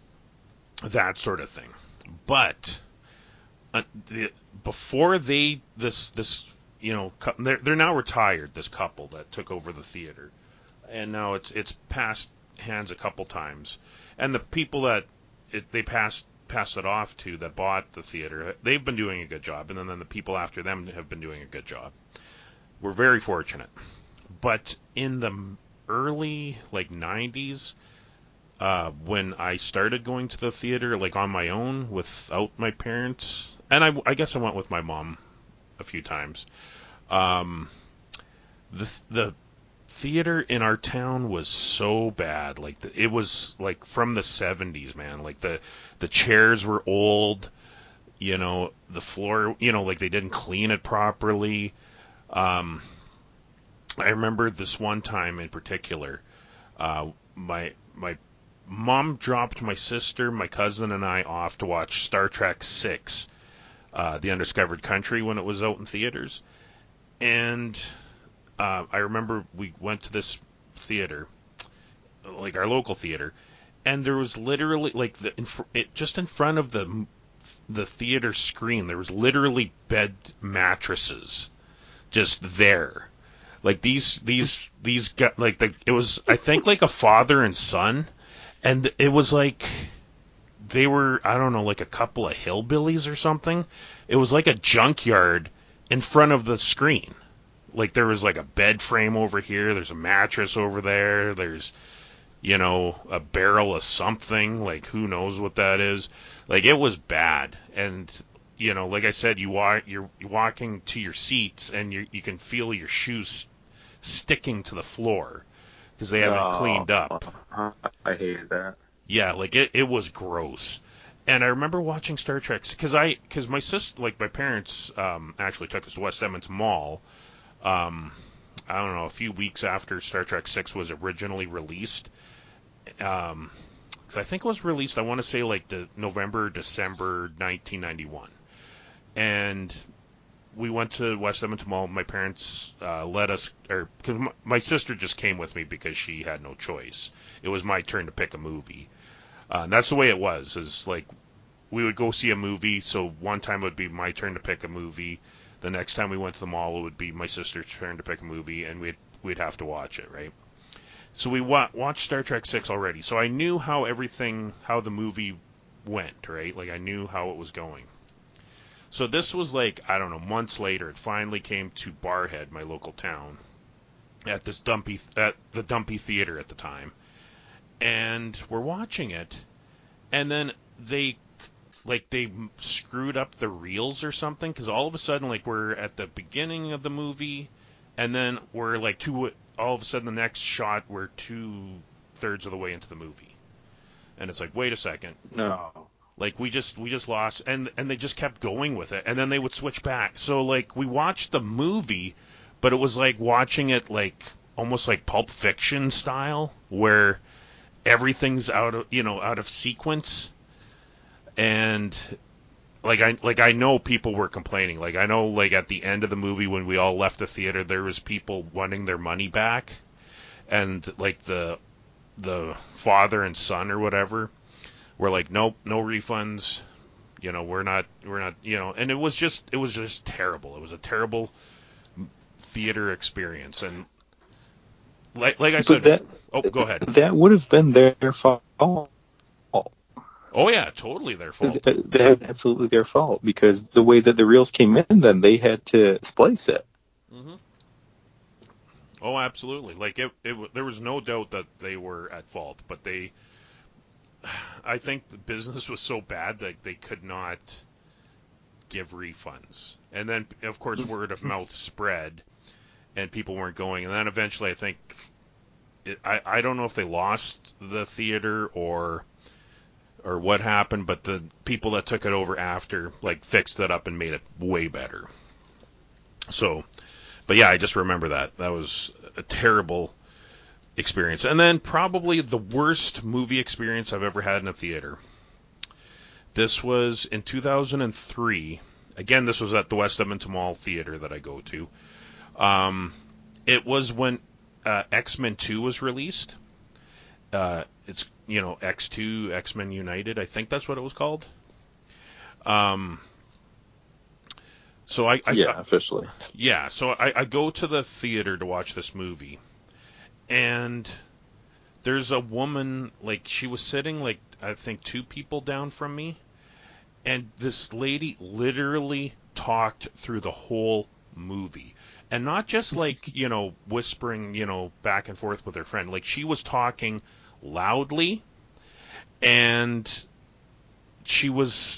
that sort of thing. But uh, the, before they, this, this, you know, they're, they're now retired, this couple that took over the theater. And now it's, it's passed hands a couple times. And the people that it, they passed, passed it off to that bought the theater, they've been doing a good job. And then, then the people after them have been doing a good job. We're very fortunate. But in the early, like, nineties, uh, when I started going to the theater, like, on my own, without my parents, and I, I guess I went with my mom a few times, um, the, the theater in our town was so bad. Like, the, it was, like, from the seventies, man. Like, the, the chairs were old, you know, the floor, you know, like, they didn't clean it properly. Um... I remember this one time in particular, uh, my my mom dropped my sister, my cousin, and I off to watch Star Trek six, uh, The Undiscovered Country, when it was out in theaters. And uh, I remember we went to this theater, like our local theater, and there was literally, like, the in fr- it, just in front of the the theater screen, there was literally bed mattresses just there. Like these, these, these got like the. It was, I think, like a father and son, and it was like they were, I don't know, like a couple of hillbillies or something. It was like a junkyard in front of the screen. Like there was like a bed frame over here. There's a mattress over there. There's, you know, a barrel of something. Like who knows what that is. Like it was bad, and you know, like I said, you walk, you're walking to your seats, and you you can feel your shoes sticking to the floor because they haven't Oh, cleaned up. I hated that. Yeah, like it, it was gross. And I remember watching Star Trek because I because my sister, like my parents, um, actually took us to West Edmonton Mall. Um, I don't know, a few weeks after Star Trek six was originally released. Um, because I think it was released, I want to say like the November, December nineteen ninety-one. And we went to West Edmonton Mall. My parents uh, let us, or because my, my sister just came with me because she had no choice. It was my turn to pick a movie. Uh, and that's the way it was. Is like we would go see a movie. So one time it would be my turn to pick a movie. The next time we went to the mall, it would be my sister's turn to pick a movie, and we'd we'd have to watch it, right? So we wa- watched Star Trek six already. So I knew how everything, how the movie went, right? Like I knew how it was going. So this was like, I don't know, months later, it finally came to Barhead, my local town, at this dumpy, at the Dumpy Theater at the time. And we're watching it, and then they, like, they screwed up the reels or something, because all of a sudden, like, we're at the beginning of the movie, and then we're, like, two, all of a sudden the next shot, we're two-thirds of the way into the movie. And it's like, wait a second. No. Like we just we just lost, and and they just kept going with it, and then they would switch back. So like we watched the movie, but it was like watching it like almost like Pulp Fiction style, where everything's out of you know out of sequence, and like I like I know people were complaining. Like I know like at the end of the movie when we all left the theater, there was people wanting their money back, and like the the father and son or whatever. We're like, nope, no refunds. You know, we're not, we're not, you know, and it was just, it was just terrible. It was a terrible theater experience. And like, like I But said, that oh, go ahead. that would have been their fault. Oh yeah, totally their fault. That's absolutely their fault because the way that the reels came in, then they had to splice it. Hmm. Oh, absolutely. Like it, it, there was no doubt that they were at fault, but they, I think the business was so bad that they could not give refunds. And then, of course, word of mouth spread, and people weren't going. And then eventually, I think, it, I, I don't know if they lost the theater or or what happened, but the people that took it over after like fixed it up and made it way better. So, but yeah, I just remember that. That was a terrible experience. And then probably the worst movie experience I've ever had in a theater. This was in two thousand three. Again, this was at the West Edmonton Mall Theater that I go to. Um, it was when uh, X-Men two was released. Uh, it's, you know, X two, X-Men United. I think that's what it was called. Um, so I, I yeah, officially. Yeah, so I, I go to the theater to watch this movie, and there's a woman, like, she was sitting, like, I think two people down from me, and this lady literally talked through the whole movie. And not just, like, you know, whispering, you know, back and forth with her friend. Like, she was talking loudly, and she was...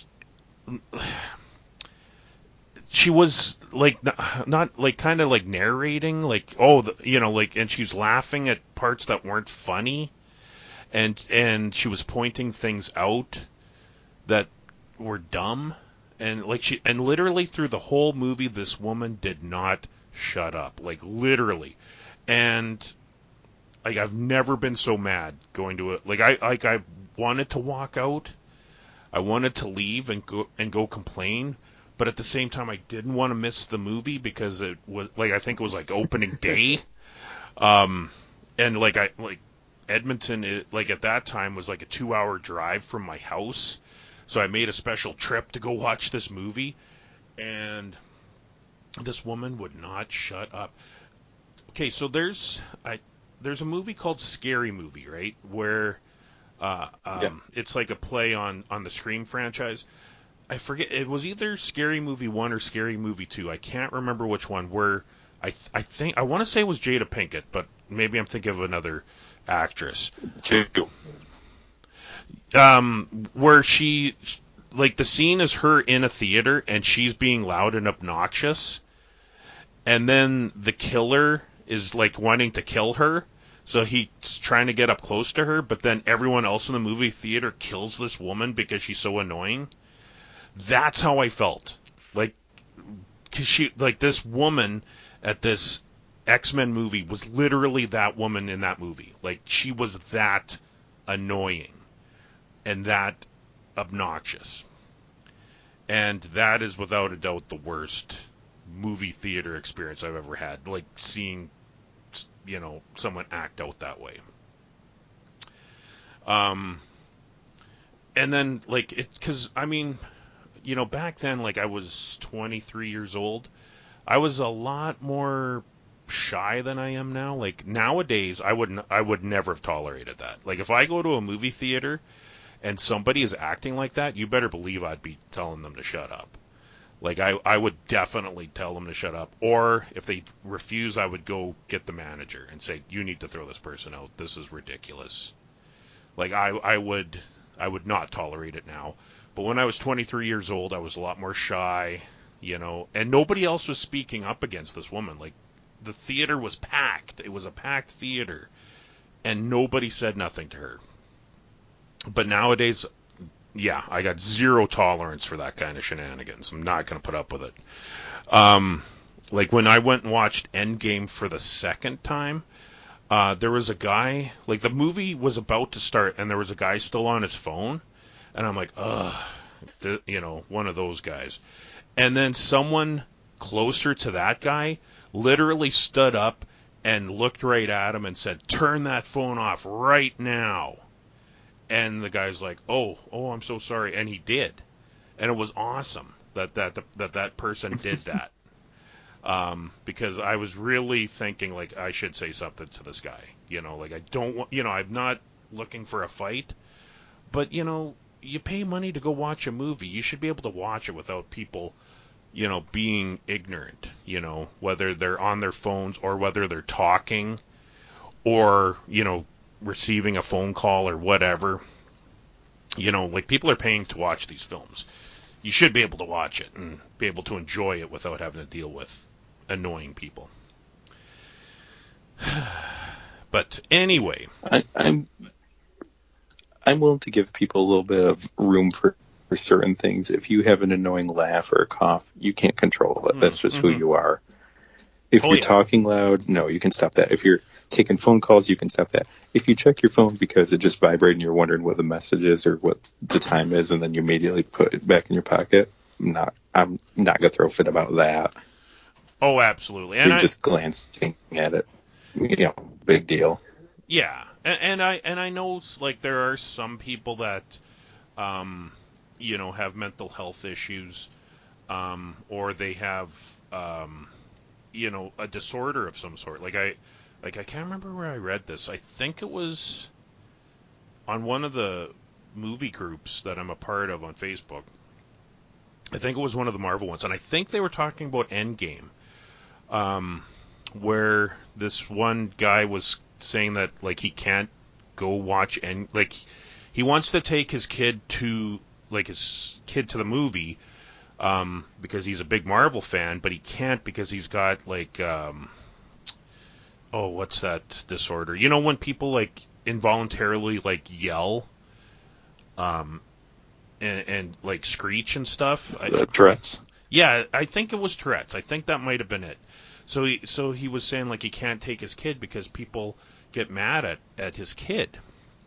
She was like not, not like kind of like narrating like oh the, you know like and she's laughing at parts that weren't funny and and she was pointing things out that were dumb and like she and literally through the whole movie this woman did not shut up, like literally. And like I've never been so mad going to it. Like I like I wanted to walk out. I wanted to leave and go and go complain, but at the same time I didn't want to miss the movie because it was like I think it was like opening day. Um and like I like Edmonton it, like at that time was like a two hour drive from my house. So I made a special trip to go watch this movie, and this woman would not shut up. Okay, so there's I there's a movie called Scary Movie, right? Where uh, Yeah. um, it's like a play on on the Scream franchise. I forget, it was either Scary Movie one or Scary Movie two. I can't remember which one. Where I th- I think I want to say it was Jada Pinkett, but maybe I'm thinking of another actress. Two. Um, where she like the scene is her in a theater and she's being loud and obnoxious, and then the killer is like wanting to kill her. So he's trying to get up close to her, but then everyone else in the movie theater kills this woman because she's so annoying. That's how I felt. Like, cause she, like this woman at this X-Men movie was literally that woman in that movie. Like, she was that annoying and that obnoxious. And that is without a doubt the worst movie theater experience I've ever had. Like, seeing, you know, someone act out that way. Um, and then, like, it, cause, I mean, you know, back then, like, I was twenty-three years old. I was a lot more shy than I am now. Like nowadays, I would I would never have tolerated that. Like if I go to a movie theater and somebody is acting like that, you better believe I'd be telling them to shut up. Like I I would definitely tell them to shut up. Or if they refuse, I would go get the manager and say, "You need to throw this person out. This is ridiculous." Like I I would I would not tolerate it now. But when I was twenty-three years old, I was a lot more shy, you know, and nobody else was speaking up against this woman. Like the theater was packed. It was a packed theater, and nobody said nothing to her. But nowadays, yeah, I got zero tolerance for that kind of shenanigans. I'm not going to put up with it. Um, like when I went and watched Endgame for the second time, uh, there was a guy, like the movie was about to start, and there was a guy still on his phone, and I'm like, ugh, th- you know, one of those guys. And then someone closer to that guy literally stood up and looked right at him and said, "Turn that phone off right now." And the guy's like, "Oh, oh, I'm so sorry," and he did, and it was awesome that that that that person did that. Um, because I was really thinking like I should say something to this guy, you know, like I don't want, you know, I'm not looking for a fight, but you know, you pay money to go watch a movie. You should be able to watch it without people, you know, being ignorant, you know, whether they're on their phones or whether they're talking or, you know, receiving a phone call or whatever. You know, like, people are paying to watch these films. You should be able to watch it and be able to enjoy it without having to deal with annoying people. But anyway, I, I'm I'm willing to give people a little bit of room for, for certain things. If you have an annoying laugh or a cough, you can't control it. That's just mm-hmm. who you are. If oh, you're yeah. talking loud, no, you can stop that. If you're taking phone calls, you can stop that. If you check your phone because it just vibrated and you're wondering what the message is or what the time is, and then you immediately put it back in your pocket, I'm not, I'm not going to throw a fit about that. Oh, absolutely. And you're I, just glancing at it. You know, big deal. Yeah, and, and I and I know, like, there are some people that, um, you know, have mental health issues, um, or they have, um, you know, a disorder of some sort. Like I, like I can't remember where I read this. I think it was on one of the movie groups that I'm a part of on Facebook. I think it was one of the Marvel ones, and I think they were talking about Endgame, um, where this one guy was saying that, like, he can't go watch and like he wants to take his kid to like his kid to the movie um because he's a big Marvel fan, but he can't because he's got like um oh what's that disorder, you know, when people like involuntarily like yell um and, and like screech and stuff. The Tourette's. Yeah, I think it was Tourette's. I think that might have been it. So he so he was saying, like, he can't take his kid because people get mad at, at his kid.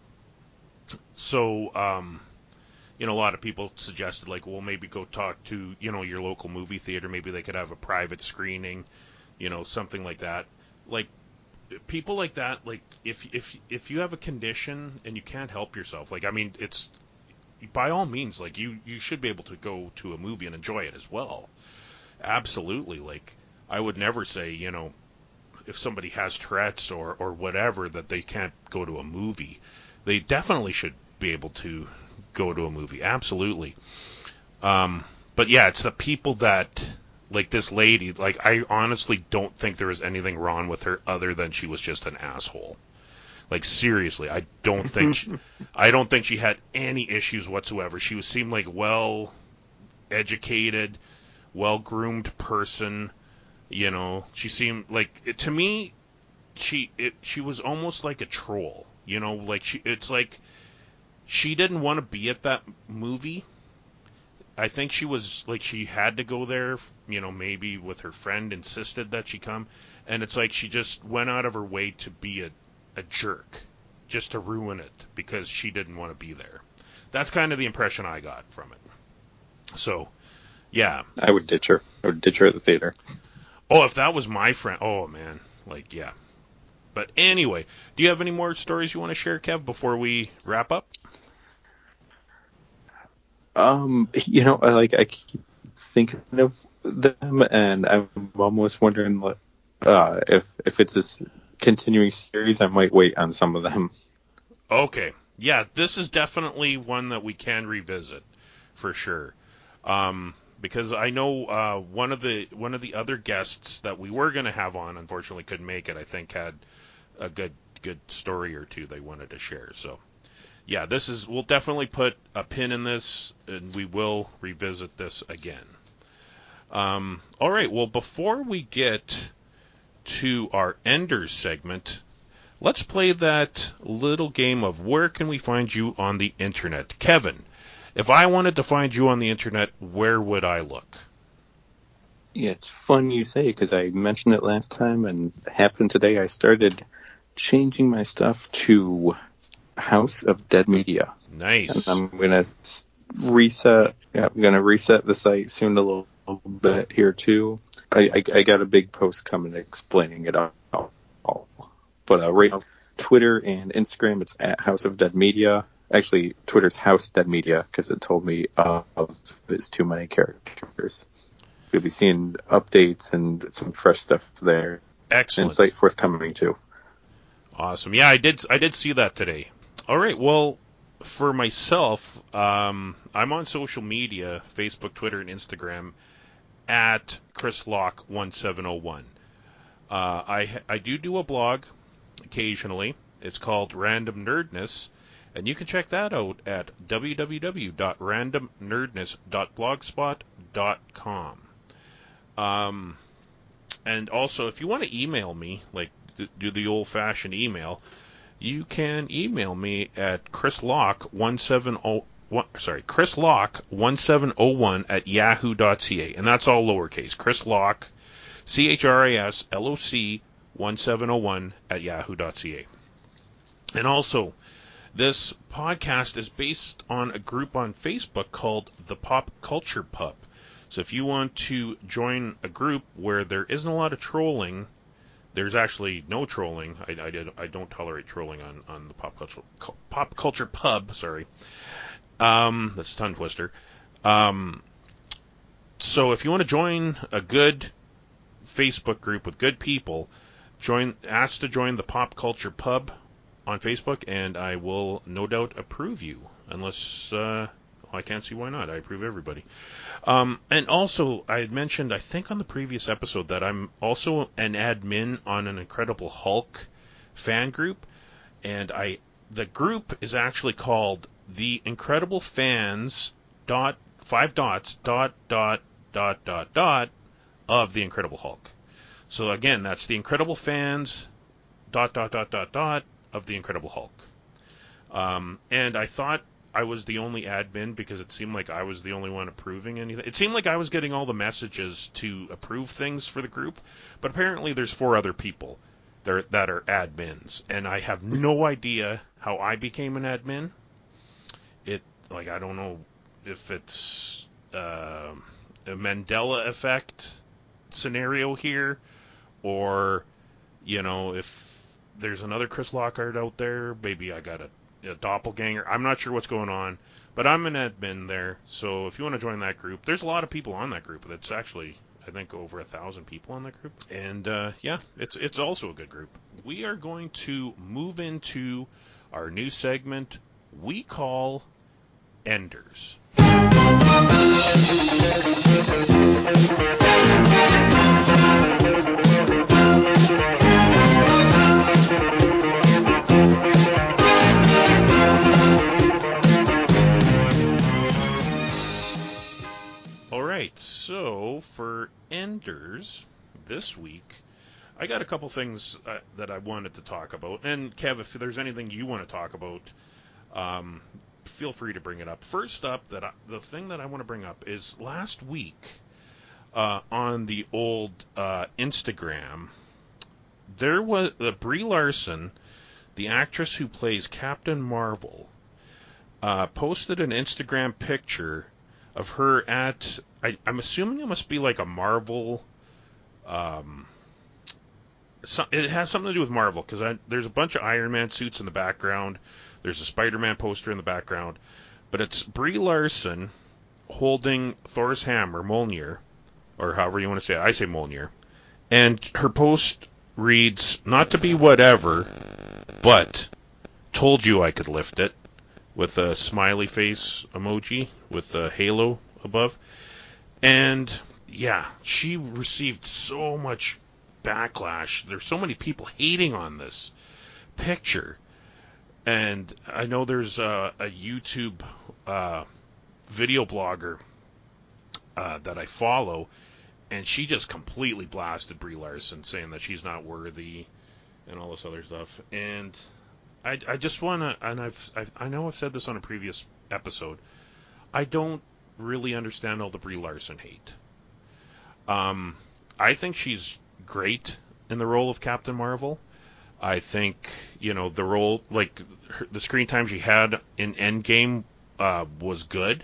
So, um, you know, a lot of people suggested, like, well, maybe go talk to, you know, your local movie theater. Maybe they could have a private screening, you know, something like that. Like, people like that, like, if if if you have a condition and you can't help yourself, like, I mean, it's by all means, like, you you should be able to go to a movie and enjoy it as well. Absolutely. Like, I would never say, you know, if somebody has Tourette's or, or whatever, that they can't go to a movie. They definitely should be able to go to a movie. Absolutely. Um, but yeah, it's the people that, like this lady, like, I honestly don't think there was anything wrong with her other than she was just an asshole. Like, seriously, I don't think she, I don't think she had any issues whatsoever. She was seemed like well educated, well groomed person. You know, she seemed like, it, to me, she it, she was almost like a troll. You know, like she it's like she didn't want to be at that movie. I think she was like she had to go there. You know, maybe with her friend insisted that she come, and it's like she just went out of her way to be a a jerk, just to ruin it because she didn't want to be there. That's kind of the impression I got from it. So, yeah. I would ditch her. I would ditch her at the theater. Oh, if that was my friend, oh man, like, yeah. But anyway, do you have any more stories you want to share, Kev, before we wrap up? Um, you know, I like I keep thinking of them, and I'm almost wondering, like, uh, if if it's this continuing series, I might wait on some of them. Okay, yeah, this is definitely one that we can revisit for sure. Um, because I know uh, one of the one of the other guests that we were going to have on, unfortunately, couldn't make it. I think had a good good story or two they wanted to share. So, yeah, this is we'll definitely put a pin in this, and we will revisit this again. Um, all right. Well, before we get to our Enders segment, let's play that little game of where can we find you on the internet. Kevin, if I wanted to find you on the internet, where would I look? Yeah, it's fun you say, because I mentioned it last time, and it happened today. I started changing my stuff to House of Dead Media. And Nice. I'm gonna reset. Yeah, I'm gonna reset the site soon a little, little bit here too. I, I, I got a big post coming explaining it all. But uh, right now, Twitter and Instagram, it's at House of Dead Media. Actually, Twitter's House Dead Media because it told me uh, of its too many characters. You'll be seeing updates and some fresh stuff there. Excellent. And site forthcoming too. Awesome. Yeah, I did. I did see that today. All right. Well, for myself, um, I'm on social media, Facebook, Twitter, and Instagram at Chris Locke one seven oh one. Uh, I I do do a blog occasionally. It's called Random Nerdness, and you can check that out at w w w dot random nerdness dot blogspot dot com. Um, and also, if you want to email me, like do the old-fashioned email, you can email me at chrislocke one seven oh one sorry chrislocke one seven oh one at yahoo dot c a, and that's all lowercase. Chrislocke, C H R I S L O C one seven oh one at yahoo dot c a. And also, this podcast is based on a group on Facebook called the Pop Culture Pub. So if you want to join a group where there isn't a lot of trolling, there's actually no trolling. I, I, did, I don't tolerate trolling on, on the Pop Culture Pop Culture Pub. Sorry, um, that's a tongue twister. Um, so if you want to join a good Facebook group with good people, join. Ask to join the Pop Culture Pub on Facebook, and I will no doubt approve you. Unless uh, well, I can't see why not. I approve everybody. Um, and also, I had mentioned, I think on the previous episode, that I'm also an admin on an Incredible Hulk fan group, and I the group is actually called the Incredible Fans dot five dots dot dot dot dot dot of the Incredible Hulk. So again, that's the Incredible Fans dot dot dot dot dot of the Incredible Hulk. Um, and I thought I was the only admin because it seemed like I was the only one approving anything. It seemed like I was getting all the messages to approve things for the group, but apparently there's four other people that that are admins, and I have no idea how I became an admin. It like I don't know if it's uh, a Mandela effect scenario here, or you know, if there's another Chris Lockhart out there, maybe I got a, a doppelganger. I'm not sure what's going on, but I'm an admin there. So if you want to join that group, there's a lot of people on that group. That's actually, I think, over a thousand people on that group. And uh, yeah, it's it's also a good group. We are going to move into our new segment we call Enders. Alright, so for Enders this week, I got a couple things uh, that I wanted to talk about. And Kev, if there's anything you want to talk about, um, feel free to bring it up. First up, that I, the thing that I want to bring up is last week uh, on the old uh, Instagram, there was uh, Brie Larson, the actress who plays Captain Marvel, uh, posted an Instagram picture of her at, I, I'm assuming it must be like a Marvel, um, so, it has something to do with Marvel, because there's a bunch of Iron Man suits in the background, there's a Spider-Man poster in the background, but it's Brie Larson holding Thor's hammer, Mjolnir, or however you want to say it, I say Mjolnir, and her post reads, not to be whatever, but told you I could lift it, with a smiley face emoji with a halo above. And yeah, she received so much backlash. There's so many people hating on this picture. And I know there's a, a YouTube uh, video blogger uh, that I follow, and she just completely blasted Brie Larson, saying that she's not worthy and all this other stuff. And I, I just want to, and I've, I've, I know I've said this on a previous episode, I don't really understand all the Brie Larson hate. Um, I think she's great in the role of Captain Marvel. I think, you know, the role, like, her, the screen time she had in Endgame uh, was good.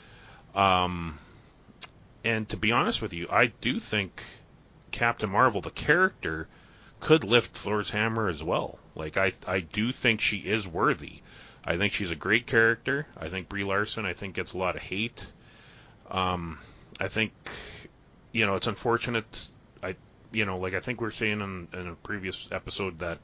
Um, and to be honest with you, I do think Captain Marvel, the character, could lift Thor's hammer as well. Like, I I do think she is worthy. I think she's a great character. I think Brie Larson, I think, gets a lot of hate. Um, I think, you know, it's unfortunate. I, you know, like I think we were saying in, in a previous episode that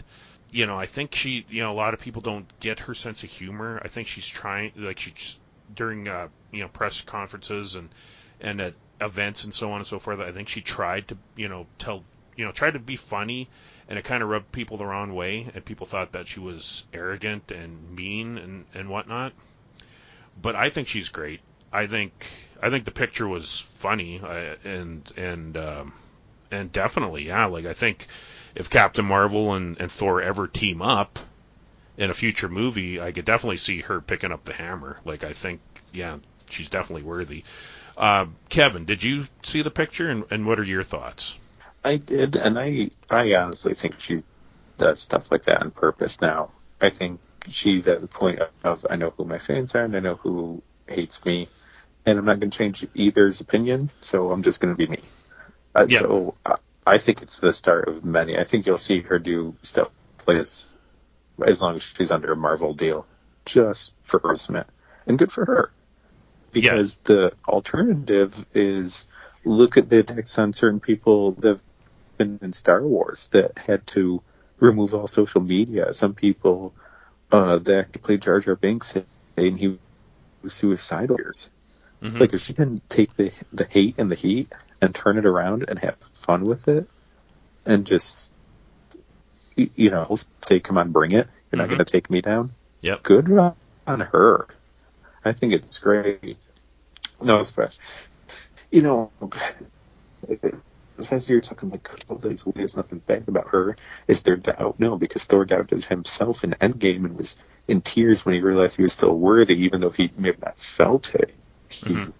you know, I think she, you know, a lot of people don't get her sense of humor. I think she's trying, like she during, uh, you know, press conferences and and at events and so on and so forth. I think she tried to, you know, tell, you know, tried to be funny, and it kind of rubbed people the wrong way, and people thought that she was arrogant and mean and and whatnot. But I think she's great. I think I think the picture was funny, uh, and and um, and definitely, yeah. Like I think if Captain Marvel and, and Thor ever team up in a future movie, I could definitely see her picking up the hammer. Like I think, yeah, she's definitely worthy. Uh, Kevin, did you see the picture, and, and what are your thoughts? I did, and I I honestly think she does stuff like that on purpose now. I think she's at the point of I know who my fans are and I know who hates me, and I'm not going to change either's opinion, so I'm just going to be me. Uh, Yeah. So uh, I think it's the start of many. I think you'll see her do stuff like this as long as she's under a Marvel deal, just for harassment, and good for her. Yeah. Because the alternative is look at the attacks on certain people that have been in Star Wars that had to remove all social media. Some people uh, that played Jar Jar Binks saying he was suicidal. Mm-hmm. Like if she can take the the hate and the heat and turn it around and have fun with it, and just you know say, "Come on, bring it. You're not Mm-hmm. going to take me down." Yep. Good on her. I think it's great. No, it's fresh. You know, as you're talking like there's nothing bad about her. Is there doubt? No, because Thor doubted himself in Endgame and was in tears when he realized he was still worthy, even though he may have not felt it. He Mm-hmm.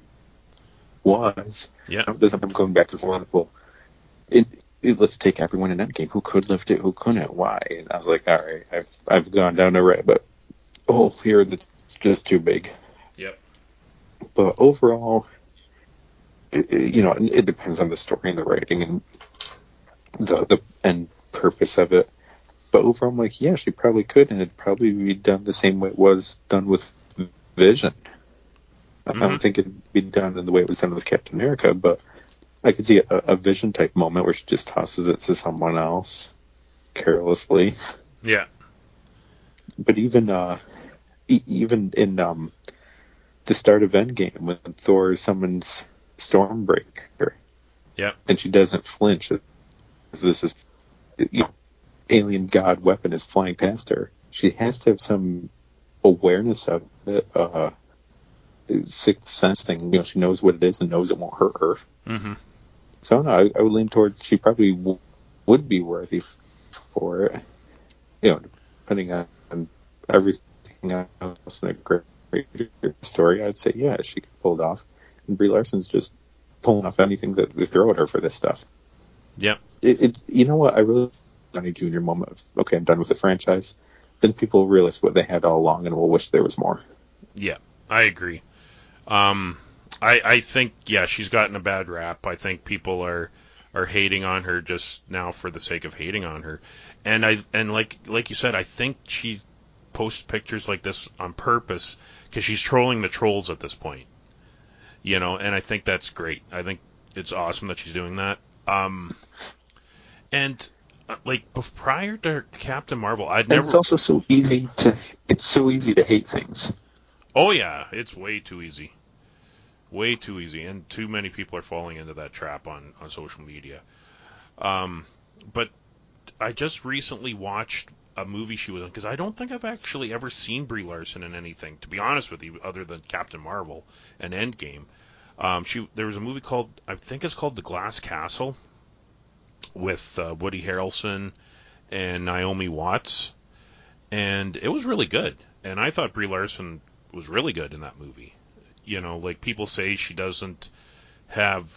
was. Yeah. There's something going back and forth. Well, it, it, let's take everyone in Endgame. Who could lift it? Who couldn't? Why? And I was like, all right, I've I've gone down a rabbit hole here that's just too big. Yep. But overall, it, it, you know, it, it depends on the story and the writing and the the end purpose of it. But overall, I'm like, yeah, she probably could, and it'd probably be done the same way it was done with Vision. I Mm-hmm. don't think it'd be done in the way it was done with Captain America, but I could see a, a Vision type moment where she just tosses it to someone else carelessly. Yeah. But even uh, e- even in um, the start of Endgame, when Thor summons Stormbreaker, Yep. and she doesn't flinch, as this is you know, alien god weapon is flying past her. She has to have some awareness of it, uh, sixth sense thing. You know, she knows what it is and knows it won't hurt her. Mm-hmm. So no, I, I would lean towards she probably w- would be worthy f- for it. You know, depending on, on everything else in a great, great story, I'd say yeah, she could pull it off. And Brie Larson's just pulling off anything that they throw at her for this stuff. Yep. It, it's you know what I really Downey Junior moment of okay, I'm done with the franchise. Then people realize what they had all along and will wish there was more. Yeah. I agree. Um, I I think yeah, she's gotten a bad rap. I think people are are hating on her just now for the sake of hating on her. And I and like like you said, I think she posts pictures like this on purpose because she's trolling the trolls at this point. You know, and I think that's great. I think it's awesome that she's doing that. Um, and uh, like bef- prior to Captain Marvel, I'd And it's never. also so easy to it's so easy to hate things. Oh yeah, it's way too easy. Way too easy, and too many people are falling into that trap on, on social media. Um, but I just recently watched a movie she was in because I don't think I've actually ever seen Brie Larson in anything, to be honest with you, other than Captain Marvel and Endgame. Um, she there was a movie called I think it's called The Glass Castle with uh, Woody Harrelson and Naomi Watts, and it was really good. And I thought Brie Larson was really good in that movie. You know, like people say she doesn't have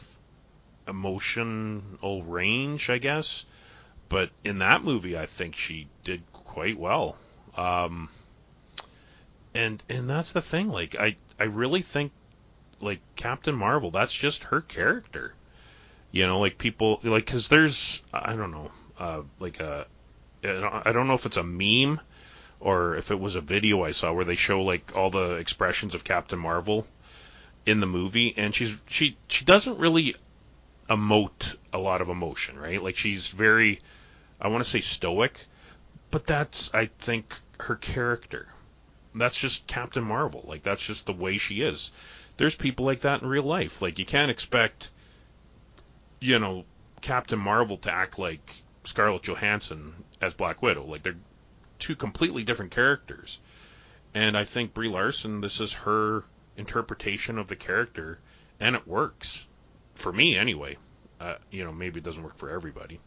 emotional range, I guess. But in that movie, I think she did quite well. Um, and and that's the thing. Like I I really think like Captain Marvel, that's just her character. You know, like people like because there's I don't know, uh, like a I don't know if it's a meme or if it was a video I saw where they show like all the expressions of Captain Marvel in the movie, and she's she she doesn't really emote a lot of emotion, right? Like she's very, I want to say stoic, but that's, I think, her character. That's just Captain Marvel. Like, that's just the way she is. There's people like that in real life. Like, you can't expect, you know, Captain Marvel to act like Scarlett Johansson as Black Widow. Like, they're two completely different characters. And I think Brie Larson, this is her interpretation of the character, and it works. For me, anyway. Uh, you know, maybe it doesn't work for everybody.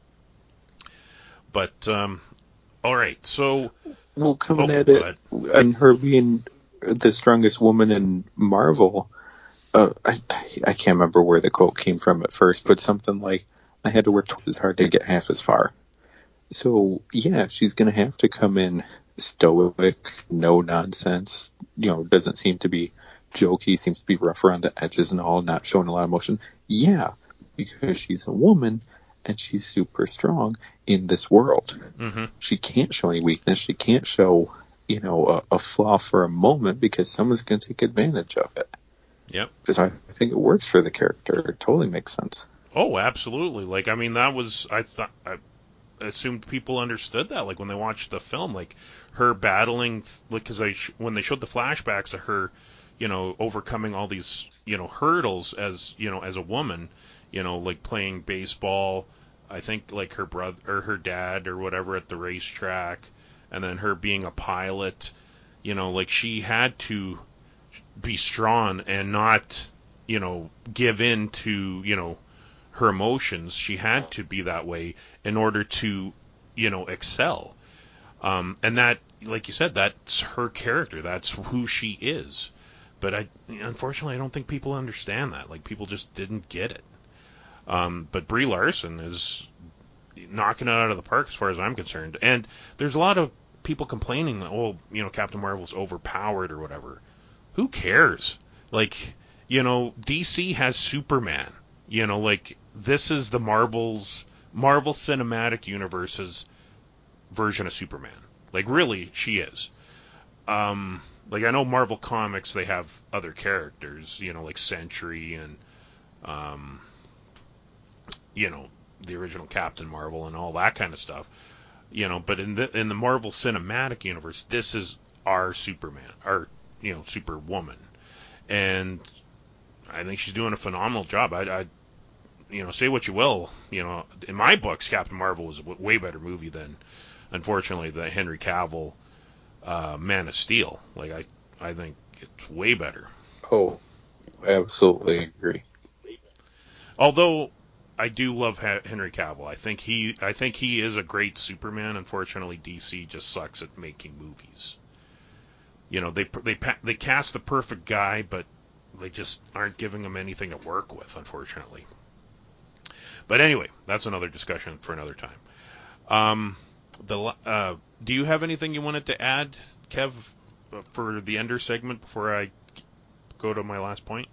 But, um, all right, so... Well, coming oh, at go it, ahead. and her being the strongest woman in Marvel, uh, I, I can't remember where the quote came from at first, but something like, I had to work twice as hard to get half as far. So, yeah, she's going to have to come in stoic, no nonsense, you know, doesn't seem to be jokey, seems to be rough around the edges and all, not showing a lot of emotion. Yeah, because she's a woman and she's super strong in this world. Mm-hmm. She can't show any weakness. She can't show, you know, a, a flaw for a moment because someone's going to take advantage of it. Yep. Because I think it works for the character. It totally makes sense. Oh, absolutely. Like, I mean, that was, I thought, I assumed people understood that, like, when they watched the film, like, her battling, like, because I, when they showed the flashbacks of her, you know, overcoming all these, you know, hurdles as, you know, as a woman, you know, like playing baseball, I think, like, her brother, or her dad, or whatever, at the racetrack, and then her being a pilot, you know, like, she had to be strong and not, you know, give in to, you know, her emotions. She had to be that way in order to, you know, excel. Um, and that, like you said, that's her character. That's who she is. But I, unfortunately, I don't think people understand that. Like, people just didn't get it. Um, but Brie Larson is knocking it out of the park as far as I'm concerned. And there's a lot of people complaining that, oh, you know, Captain Marvel's overpowered or whatever. Who cares? Like, you know, D C has Superman. You know, like, this is the Marvel's Marvel Cinematic Universe's version of Superman. Like, really, she is. Um, like, I know Marvel Comics, they have other characters, you know, like Sentry and, um, you know, the original Captain Marvel and all that kind of stuff. You know, but in the in the Marvel Cinematic Universe, this is our Superman, our, you know, Superwoman. And I think she's doing a phenomenal job. I, I, you know, say what you will, you know, in my books, Captain Marvel is a w- way better movie than, unfortunately, the Henry Cavill uh, Man of Steel. Like, I, I think it's way better. Oh, I absolutely agree. Although I do love ha- Henry Cavill. I think he, I think he is a great Superman. Unfortunately, D C just sucks at making movies. You know, they they they cast the perfect guy, but they just aren't giving him anything to work with, unfortunately. But anyway, that's another discussion for another time. Um, the uh, do you have anything you wanted to add, Kev, for the Ender segment before I go to my last point?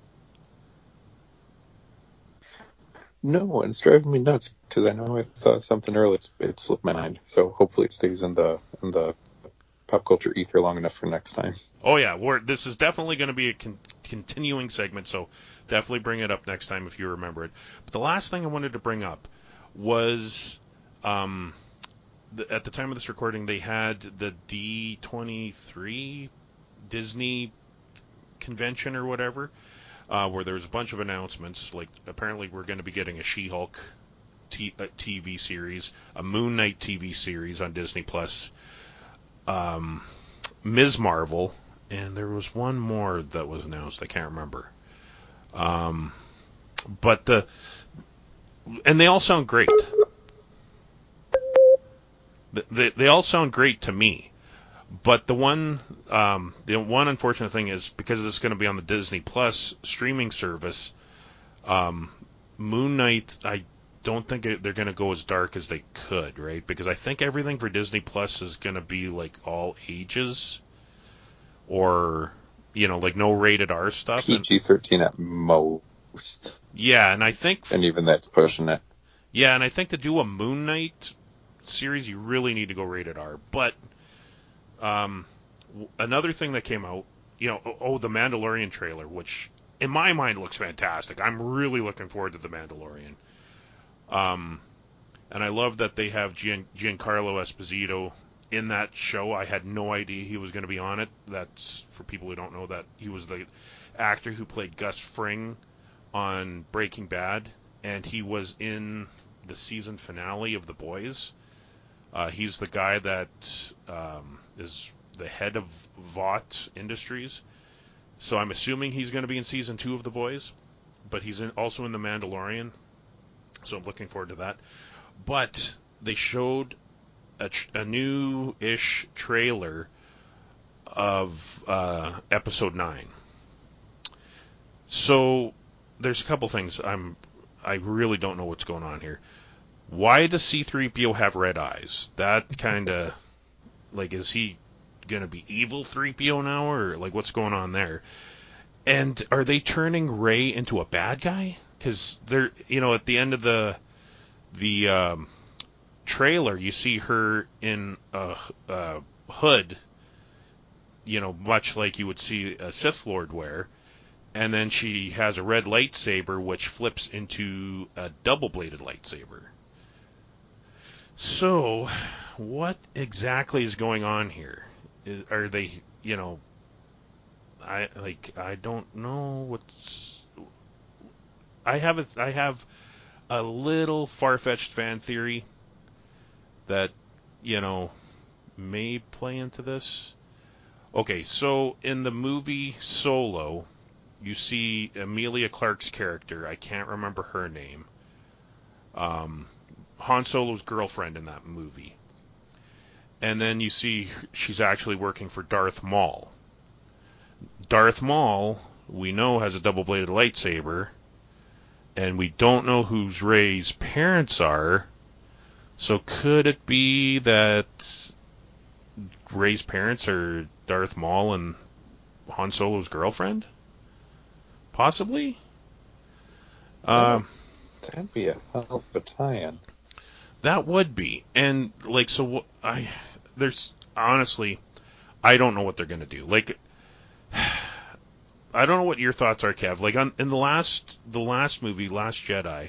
No, and it's driving me nuts because I know I thought something earlier. It's, it slipped my mind. So hopefully it stays in the in the pop culture ether long enough for next time. Oh yeah, we're, this is definitely going to be a con- continuing segment, so definitely bring it up next time if you remember it. But the last thing I wanted to bring up was, um, the, at the time of this recording, they had the D twenty-three Disney convention or whatever, uh, where there was a bunch of announcements. Like, apparently we're going to be getting a She-Hulk t- a T V series, a Moon Knight T V series on Disney Plus, um, Miz Marvel, and there was one more that was announced. I can't remember. Um, but the and they all sound great. They they all sound great to me. But the one um, the one unfortunate thing is, because it's going to be on the Disney Plus streaming service, um, Moon Knight, I don't think it, they're going to go as dark as they could, right? Because I think everything for Disney Plus is going to be like all ages, or, you know, like no rated R stuff. P G thirteen at most. Yeah, and I think And even that's pushing it. yeah, and I think to do a Moon Knight series, you really need to go rated R. But um, w- another thing that came out, you know, oh, oh, the Mandalorian trailer, which in my mind looks fantastic. I'm really looking forward to the Mandalorian. Um, And I love that they have Gian, Giancarlo Esposito in that show. I had no idea he was going to be on it. That's for people who don't know that he was the actor who played Gus Fring on Breaking Bad, and he was in the season finale of The Boys. Uh, he's the guy that um, is the head of Vought Industries. So I'm assuming he's going to be in season two of The Boys, but he's in, also in The Mandalorian. So I'm looking forward to that. But they showed a, tr- a new-ish trailer of uh, episode nine. So there's a couple things I'm I really don't know what's going on here. Why does C three P O have red eyes? That kind of, like, is he gonna be evil three P O now, or like what's going on there? And are they turning Rey into a bad guy? Because they're, you know, at the end of the the um, trailer, you see her in a, a hood, you know, much like you would see a Sith Lord wear, and then she has a red lightsaber which flips into a double-bladed lightsaber. So, what exactly is going on here? Is, are they, you know, I like I don't know what's. I have a, I have a little far-fetched fan theory that, you know, may play into this. Okay, so in the movie Solo, you see Emilia Clarke's character. I can't remember her name. Um, Han Solo's girlfriend in that movie. And then you see she's actually working for Darth Maul. Darth Maul, we know, has a double-bladed lightsaber, and we don't know who Rey's parents are. So could it be that Rey's parents are Darth Maul and Han Solo's girlfriend? Possibly? Um, That'd be a hell of a tie-in. That would be. And, like, so I, there's, honestly, I don't know what they're going to do. Like, I don't know what your thoughts are, Kev. Like, on, in the last, the last movie, Last Jedi,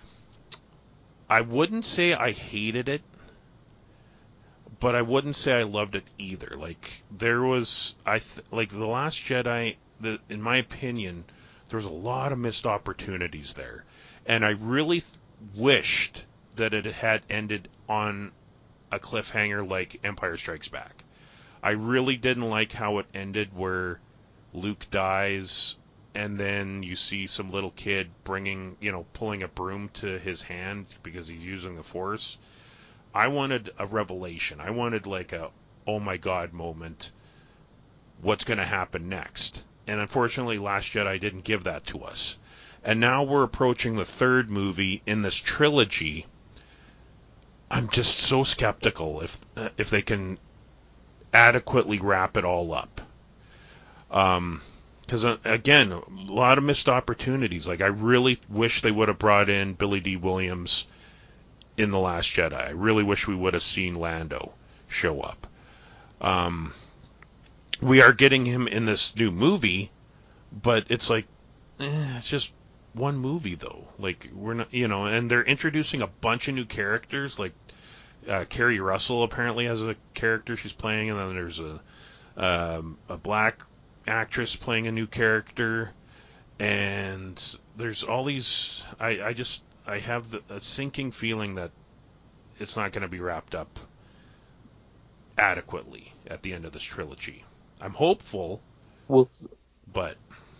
I wouldn't say I hated it, but I wouldn't say I loved it either. Like, there was, I th- like, The Last Jedi, the, in my opinion, there was a lot of missed opportunities there. And I really th- wished that it had ended on a cliffhanger like Empire Strikes Back. I really didn't like how it ended where Luke dies and then you see some little kid bringing, you know, pulling a broom to his hand because he's using the Force. I wanted a revelation. I wanted like a, oh my God moment. What's going to happen next? And unfortunately, Last Jedi didn't give that to us. And now we're approaching the third movie in this trilogy. I'm just so skeptical if uh, if they can adequately wrap it all up. Um, because uh, again, a lot of missed opportunities. Like I really wish they would have brought in Billy D. Williams in The Last Jedi. I really wish we would have seen Lando show up. Um, we are getting him in this new movie, but it's like, eh, it's just one movie though. Like we're not, you know, and they're introducing a bunch of new characters. Like uh, Kerry Russell apparently has a character she's playing, and then there's a um, a black actress playing a new character, and there's all these. I, I just I have the, a sinking feeling that it's not going to be wrapped up adequately at the end of this trilogy. I'm hopeful, Well, but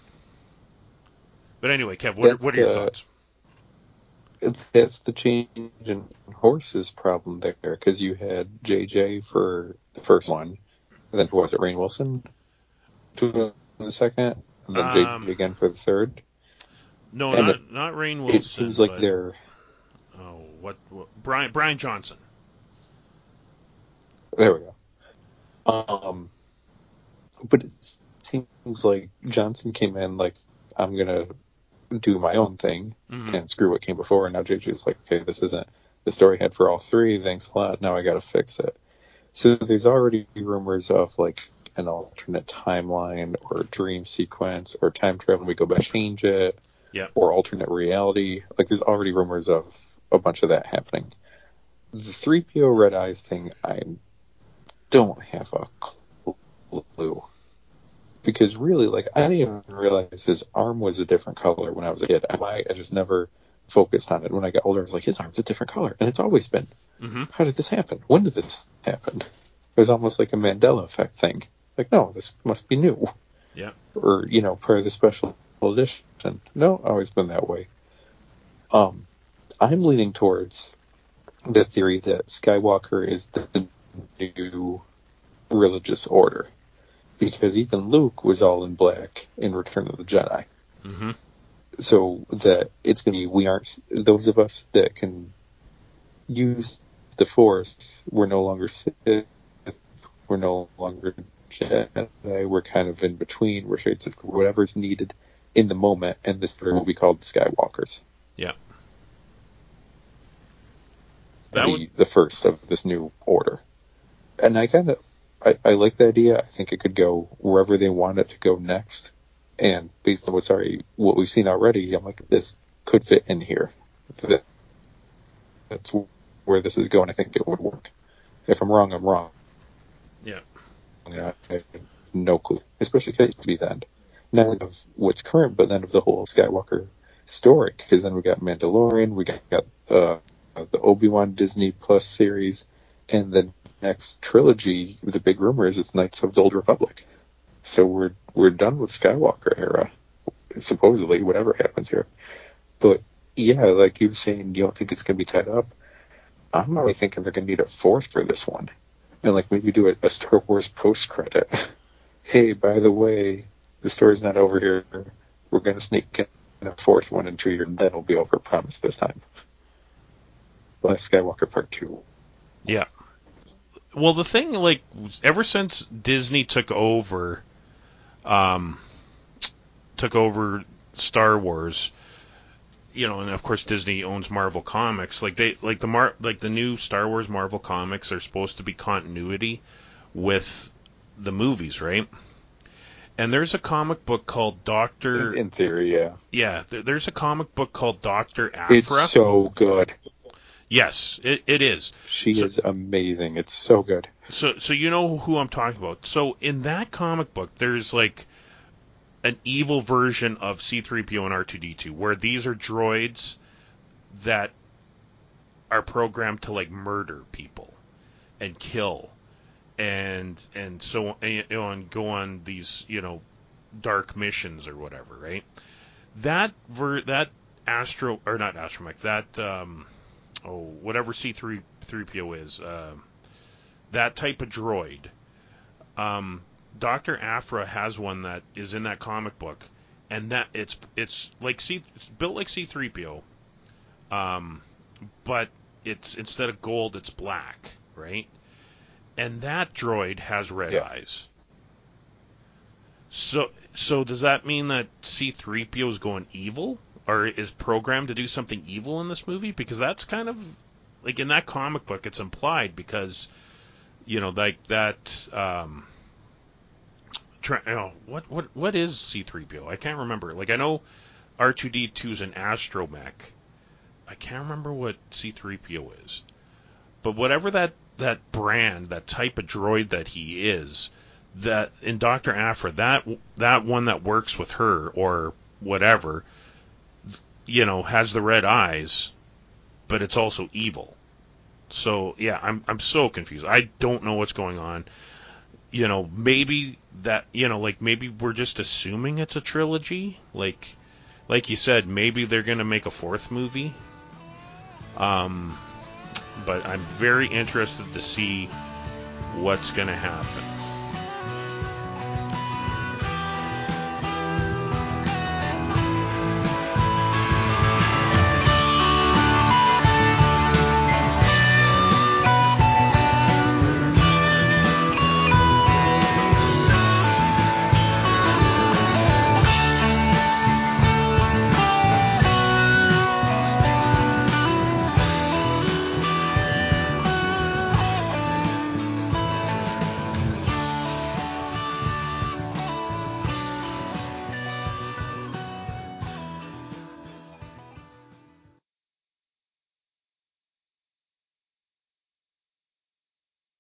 but anyway, Kev, what are, that's what are your the thoughts? that's the change in horses problem there, because you had J J for the first one, and then who was it, Rainn Wilson for the second, and then J J Um, again for the third. no, And it, not not Rainn it seems Wilson, like but they're oh, what, what Brian Brian Johnson. there we go. Um, but it seems like Johnson came in like, I'm gonna do my own thing Mm-hmm. and screw what came before, and now J J's like, okay, this isn't the story I had for all three. Thanks a lot. Now I got to fix it. So there's already rumors of like an alternate timeline or dream sequence or time travel. We go back, change it, Yeah. or alternate reality. Like there's already rumors of a bunch of that happening. the three P O Red Eyes thing, I don't have a clue. Because really, like, I didn't even realize his arm was a different color when I was a kid. I, I just never focused on it. When I got older, I was like, his arm's a different color. And it's always been. Mm-hmm. How did this happen? When did this happen? It was almost like a Mandela effect thing. Like, no, this must be new. Yeah. Or, you know, part of the special edition. No, always been that way. Um, I'm leaning towards the theory that Skywalker is the new religious order. Because even Luke was all in black in Return of the Jedi. Mm-hmm. So that it's going to be, we aren't, those of us that can use the Force, we're no longer Sith, we're no longer Jedi, we're kind of in between, we're shades of whatever's needed in the moment, and this will be called Skywalkers. Yeah. That Be would... the first of this new order. And I kind of, I, I like the idea. I think it could go wherever they want it to go next. And based on what's already, what we've seen already, I'm like, this could fit in here. That, that's where this is going. I think it would work. If I'm wrong, I'm wrong. Yeah. I have no clue. Especially because it used to be the end. Not only of what's current, but then of the whole Skywalker story. Because then we got Mandalorian, we got, got uh, the Obi-Wan Disney Plus series, and the next trilogy, the big rumor is it's Knights of the Old Republic. So we're we're done with Skywalker era, supposedly, whatever happens here. But yeah, like you were saying, you don't think it's going to be tied up. I'm already thinking they're going to need a fourth for this one. And like maybe do a, a Star Wars post-credit. Hey, by the way, the story's not over here. We're going to sneak in a fourth one in two years, and then it'll be over, promise this time. Last Skywalker Part two. Yeah. Well, the thing, like, ever since Disney took over, um, took over Star Wars, you know, and of course Disney owns Marvel Comics. Like they, like the Mar, like the new Star Wars Marvel Comics are supposed to be continuity with the movies, right? And there's a comic book called Doctor. In, in theory, yeah. Yeah, there, there's a comic book called Doctor Aphra. It's so good. Yes, it, it is. She so, is amazing. It's so good. So, so you know who I'm talking about. So in that comic book, there's like an evil version of C three P O and R two D two, where these are droids that are programmed to like murder people and kill and and so you know, and go on these you know dark missions or whatever, right? That ver that Astro or not Astromech, that um oh whatever C three P O is, uh, that type of droid. Um, Doctor Aphra has one that is in that comic book, and that it's it's like C it's built like C three P O, um, but it's instead of gold, it's black, right? And that droid has red Yeah. eyes. So so does that mean that C three P O is going evil, or is programmed to do something evil in this movie? Because that's kind of like in that comic book, it's implied because you know like that. Um, Tra- oh, what what what is C three P O? I can't remember. Like I know R two D two is an astromech. I can't remember what C three P O is. But whatever that that brand, that type of droid that he is, that in Doctor Aphra, that that one that works with her or whatever, you know, has the red eyes, but it's also evil. So yeah, I'm I'm so confused. I don't know what's going on. You know, maybe that, you know, like maybe we're just assuming it's a trilogy. Like, like you said, maybe they're gonna make a fourth movie. Um, but I'm very interested to see what's gonna happen.